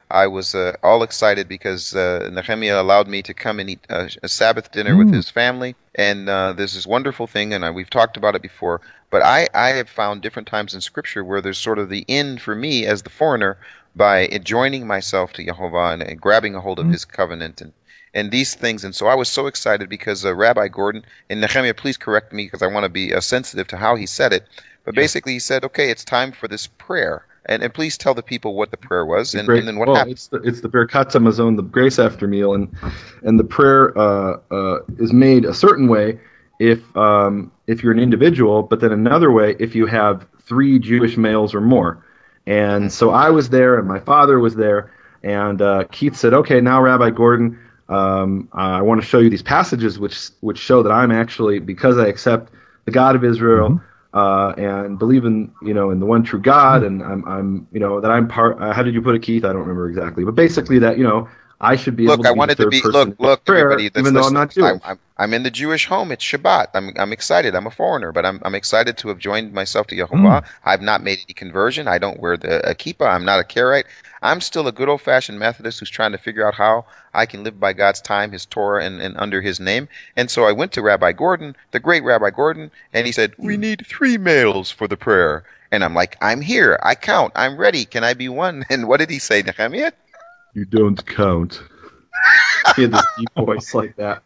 S2: I was all excited because Nehemiah allowed me to come and eat a Sabbath dinner with his family. And there's this wonderful thing, and we've talked about it before, but I have found different times in Scripture where there's sort of the end for me as the foreigner by joining myself to Yehovah and grabbing a hold of his covenant and these things. And so I was so excited because Rabbi Gordon, and Nehemiah, please correct me because I want to be sensitive to how he said it. But basically he said, okay, it's time for this prayer. And please tell the people what the prayer was, and then what happened.
S3: It's the Birkat Hamazon, the grace after meal, and the prayer is made a certain way if you're an individual, but then another way if you have 3 Jewish males or more. And so I was there, and my father was there, and Keith said, "Okay, now Rabbi Gordon, I want to show you these passages which show that I'm actually, because I accept the God of Israel." And believe in in the one true God, and I'm that I'm part. How did you put it, Keith? I don't remember exactly, but basically that I should be able to be the third person in prayer, even though I'm not Jewish.
S2: I'm in the Jewish home. It's Shabbat. I'm excited. I'm a foreigner, but I'm excited to have joined myself to Yehovah. I've not made any conversion. I don't wear a kippah. I'm not a Karaite. I'm still a good old-fashioned Methodist who's trying to figure out how I can live by God's time, His Torah, and under His name. And so I went to Rabbi Gordon, the great Rabbi Gordon, and he said, "We need 3 males for the prayer." And I'm like, "I'm here. I count. I'm ready. Can I be one?" And what did he say, Nehemiah?
S3: "You don't count." He had this deep voice like that.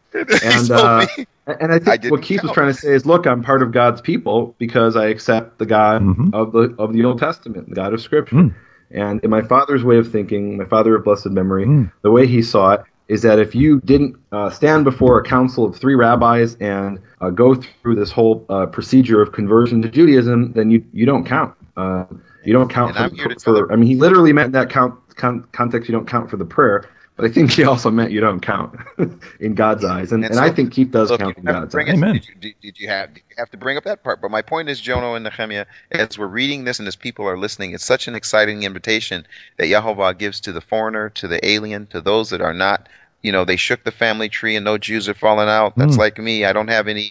S3: And I think what Keith was trying to say is, look, I'm part of God's people because I accept the God of the Old Testament, the God of Scripture. And in my father's way of thinking, my father of blessed memory, the way he saw it is that if you didn't stand before a council of 3 rabbis and go through this whole procedure of conversion to Judaism, then you don't count. You don't count for I mean, he literally meant in that context, you don't count for the prayer. But I think he also meant you don't count in God's eyes, and I think Keith does count in God's eyes.
S2: Amen. Did you have to bring up that part? But my point is, Jono and Nehemiah, as we're reading this and as people are listening, it's such an exciting invitation that Yehovah gives to the foreigner, to the alien, to those that are not. They shook the family tree and no Jews have fallen out. That's like me. I don't have any.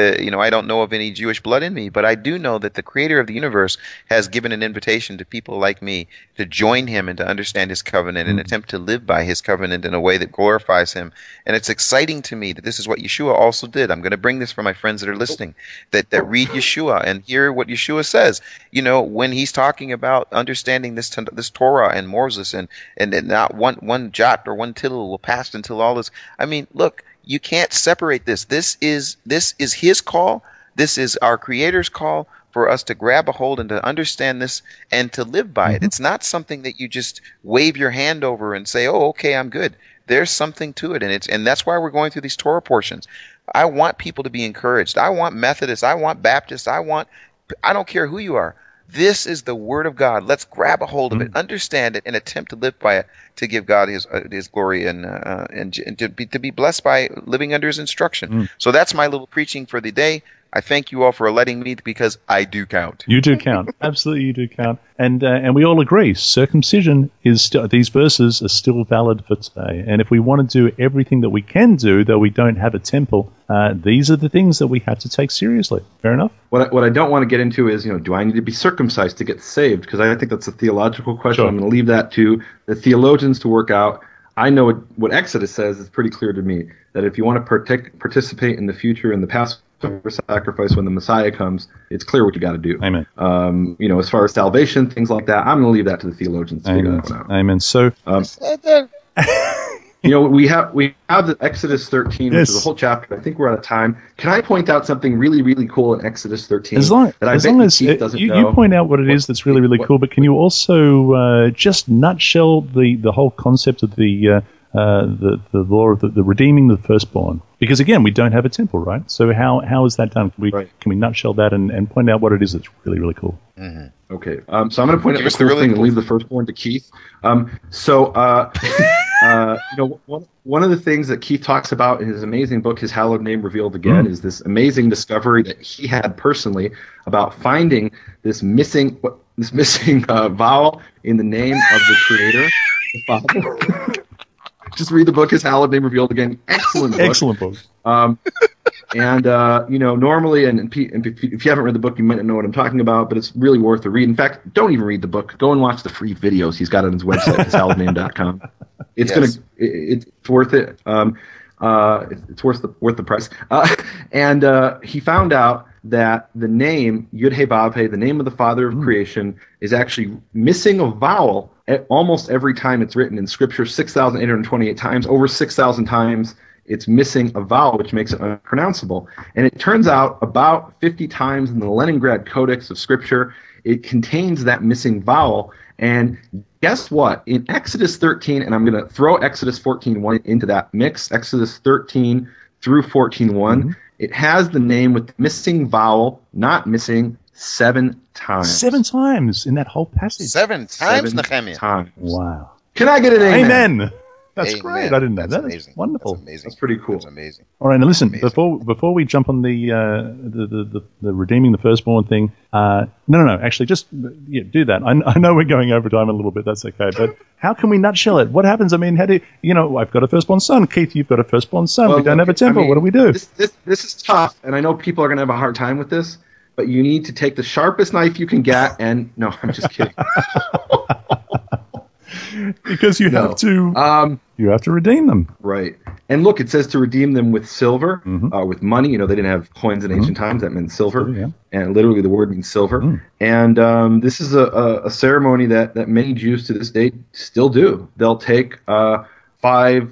S2: I don't know of any Jewish blood in me, but I do know that the Creator of the universe has given an invitation to people like me to join Him and to understand His covenant and attempt to live by His covenant in a way that glorifies Him. And it's exciting to me that this is what Yeshua also did. I'm going to bring this for my friends that are listening, that read Yeshua and hear what Yeshua says. When He's talking about understanding this Torah and Moses and not one jot or one tittle will pass until all this. I mean, look. You can't separate this. This is His call. This is our Creator's call for us to grab a hold and to understand this and to live by it. It's not something that you just wave your hand over and say, "Oh, okay, I'm good." There's something to it, and that's why we're going through these Torah portions. I want people to be encouraged. I want Methodists. I want Baptists. I don't care who you are. This is the Word of God. Let's grab a hold of it, understand it, and attempt to live by it to give God His glory and to be blessed by living under His instruction. So that's my little preaching for the day. I thank you all for letting me, because I do count.
S1: You do count. Absolutely, you do count. And we all agree, circumcision is still, these verses are still valid for today. And if we want to do everything that we can do, though we don't have a temple, these are the things that we have to take seriously. Fair enough?
S3: What I don't want to get into is, do I need to be circumcised to get saved? Because I think that's a theological question. Sure. I'm going to leave that to the theologians to work out. I know what Exodus says is pretty clear to me, that if you want to participate in the future in the Passover sacrifice when the Messiah comes, it's clear what you got to do.
S1: Amen.
S3: As far as salvation, things like that, I'm going to leave that to the theologians to figure that out.
S1: Amen. So,
S3: we have the Exodus 13, which is a whole chapter. I think we're out of time. Can I point out something really, really cool in Exodus 13?
S1: As long as you point out what it is that's really, really cool, but can you also just nutshell the whole concept of the law of the redeeming the firstborn? Because again, we don't have a temple, right? So how is that done? Can we nutshell that and point out what it is that's really, really cool?
S3: Mm-hmm. Okay, so I'm going to point out the cool thing and leave the firstborn to Keith. One of the things that Keith talks about in his amazing book, His Hallowed Name Revealed Again, is this amazing discovery that he had personally about finding this missing vowel in the name of the Creator, the Father. Just read the book, His Hallowed Name Revealed Again. Excellent book.
S1: Excellent book.
S3: Normally, and if you haven't read the book, you might not know what I'm talking about, but it's really worth a read. In fact, don't even read the book. Go and watch the free videos he's got on his website, hishalloweddname.com. It's it's worth it. It's worth the price. He found out that the name Yud-Heh-Vav-Heh, the name of the Father of creation, is actually missing a vowel almost every time it's written in Scripture. 6,828 times, over 6,000 times. It's missing a vowel, which makes it unpronounceable. And it turns out about 50 times in the Leningrad Codex of Scripture, it contains that missing vowel. And guess what? In Exodus 13, and I'm going to throw Exodus 14:1 into that mix, Exodus 13 through 14:1, it has the name with the missing vowel, not missing, 7 times.
S1: 7 times in that whole passage.
S2: 7 times, Nehemiah.
S3: Times.
S1: Wow.
S3: Can I get an amen?
S1: Amen. That's
S2: Amen.
S1: great. I didn't know that.
S2: Amazing.
S1: That's wonderful.
S2: That's amazing.
S3: That's pretty cool.
S2: That's amazing.
S1: All right, now listen.
S2: Amazing.
S1: Before we jump on the redeeming the firstborn thing, no. Actually, just do that. I know we're going over time a little bit. That's okay. But how can we nutshell it? What happens? I mean, how do I've got a firstborn son. Keith, you've got a firstborn son. We don't have a temple. What do we do?
S3: This is tough, and I know people are going to have a hard time with this. But you need to take the sharpest knife you can get, and no, I'm just kidding.
S1: Because you have to redeem them.
S3: Right. And look, it says to redeem them with silver, with money. They didn't have coins in ancient times. That meant silver. Yeah. And literally the word means silver. And this is a ceremony that many Jews to this day still do. They'll take 5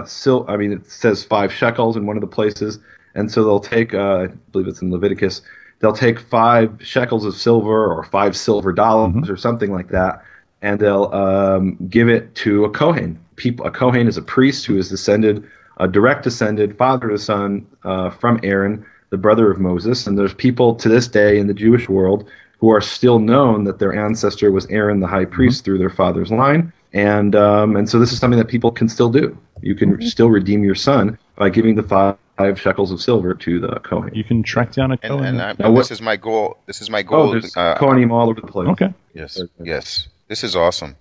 S3: it says 5 shekels in one of the places. And so they'll take, I believe it's in Leviticus, they'll take 5 shekels of silver or 5 silver dollars or something like that. And they'll give it to a Kohen. A Kohen is a priest who is a direct descended, father to son, from Aaron, the brother of Moses. And there's people to this day in the Jewish world who are still known that their ancestor was Aaron, the high priest, through their father's line. And so this is something that people can still do. You can still redeem your son by giving the 5 shekels of silver to the Kohen.
S1: You can track down a Kohen.
S2: And this is my goal. This is my goal.
S3: Oh, there's Kohanim all over the place.
S1: Okay.
S2: Yes. This is awesome.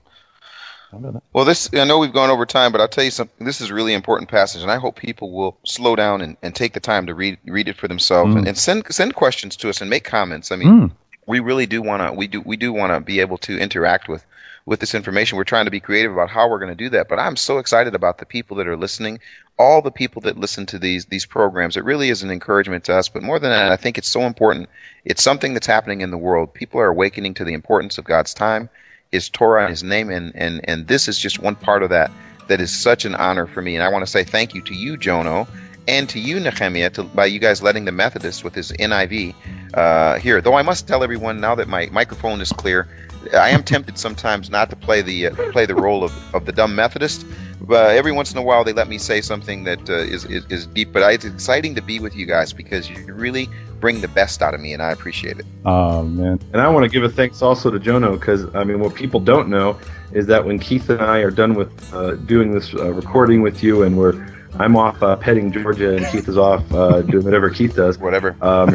S2: Well, I know we've gone over time, but I'll tell you something. This is a really important passage, and I hope people will slow down and take the time to read it for themselves and send questions to us and make comments. I mean, we really do want to. We do want to be able to interact with this information. We're trying to be creative about how we're going to do that. But I'm so excited about the people that are listening, all the people that listen to these programs. It really is an encouragement to us. But more than that, I think it's so important. It's something that's happening in the world. People are awakening to the importance of God's time, His Torah, and His name, and this is just one part of that is such an honor for me. And I want to say thank you to you, Jono, and to you, Nehemiah, by you guys letting the Methodist with his NIV here. Though I must tell everyone now that my microphone is clear, I am tempted sometimes not to play the role of the dumb Methodist. But every once in a while, they let me say something that is deep. But it's exciting to be with you guys because you really bring the best out of me, and I appreciate it.
S1: Oh, man.
S3: And I want to give a thanks also to Jono because, what people don't know is that when Keith and I are done with doing this recording with you and I'm off petting Georgia and Keith is off doing whatever Keith does.
S2: Whatever.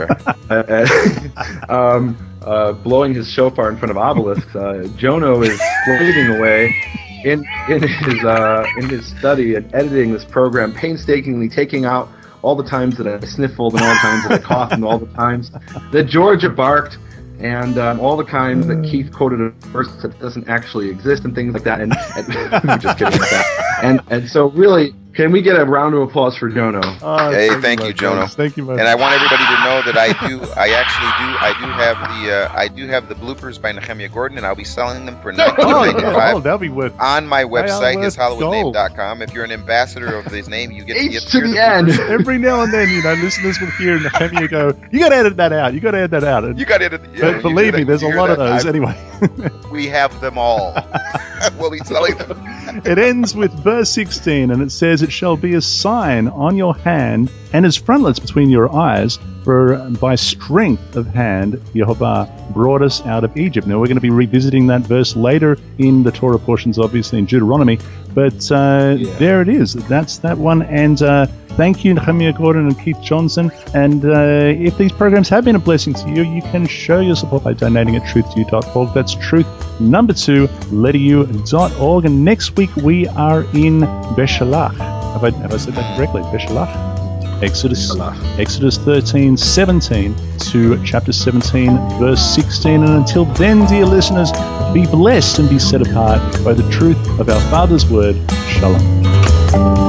S3: Blowing his shofar in front of obelisks, Jono is slaving away in his study and editing this program, painstakingly taking out all the times that I sniffled and all the times that I coughed and all the times that Georgia barked and all the times that Keith quoted a verse that doesn't actually exist and things like that. And I'm just kidding about that. And so really, can we get a round of applause for Jono?
S2: Hey, thank you, Jono.
S1: Thank you, man.
S2: And I want everybody to know that I do have the bloopers by Nehemiah Gordon, and I'll be selling them for $19.95
S1: that'll be worth
S2: on my website, hishalloweddname.com. If you're an ambassador of his name, you get
S3: to the end.
S1: Every now and then, listeners will hear Nehemiah go, "You got to edit that out. You got to edit that out." And,
S2: you got to edit.
S1: But believe me, there's a lot of those anyway.
S2: We have them all. We'll be selling them.
S1: It ends with verse 16, and it says, "It shall be a sign on your hand and as frontlets between your eyes For by strength of hand, Yehovah brought us out of Egypt. Now, we're going to be revisiting that verse later in the Torah portions, obviously, in Deuteronomy. But there it is. That's that one. And thank you, Nehemiah Gordon and Keith Johnson. And if these programs have been a blessing to you, you can show your support by donating at truth2.org. That's truth2letteu.org. And next week we are in Beshalach. Have I said that correctly? Beshalach? Exodus 13:17 to chapter 17, verse 16. And until then, dear listeners, be blessed and be set apart by the truth of our Father's word. Shalom.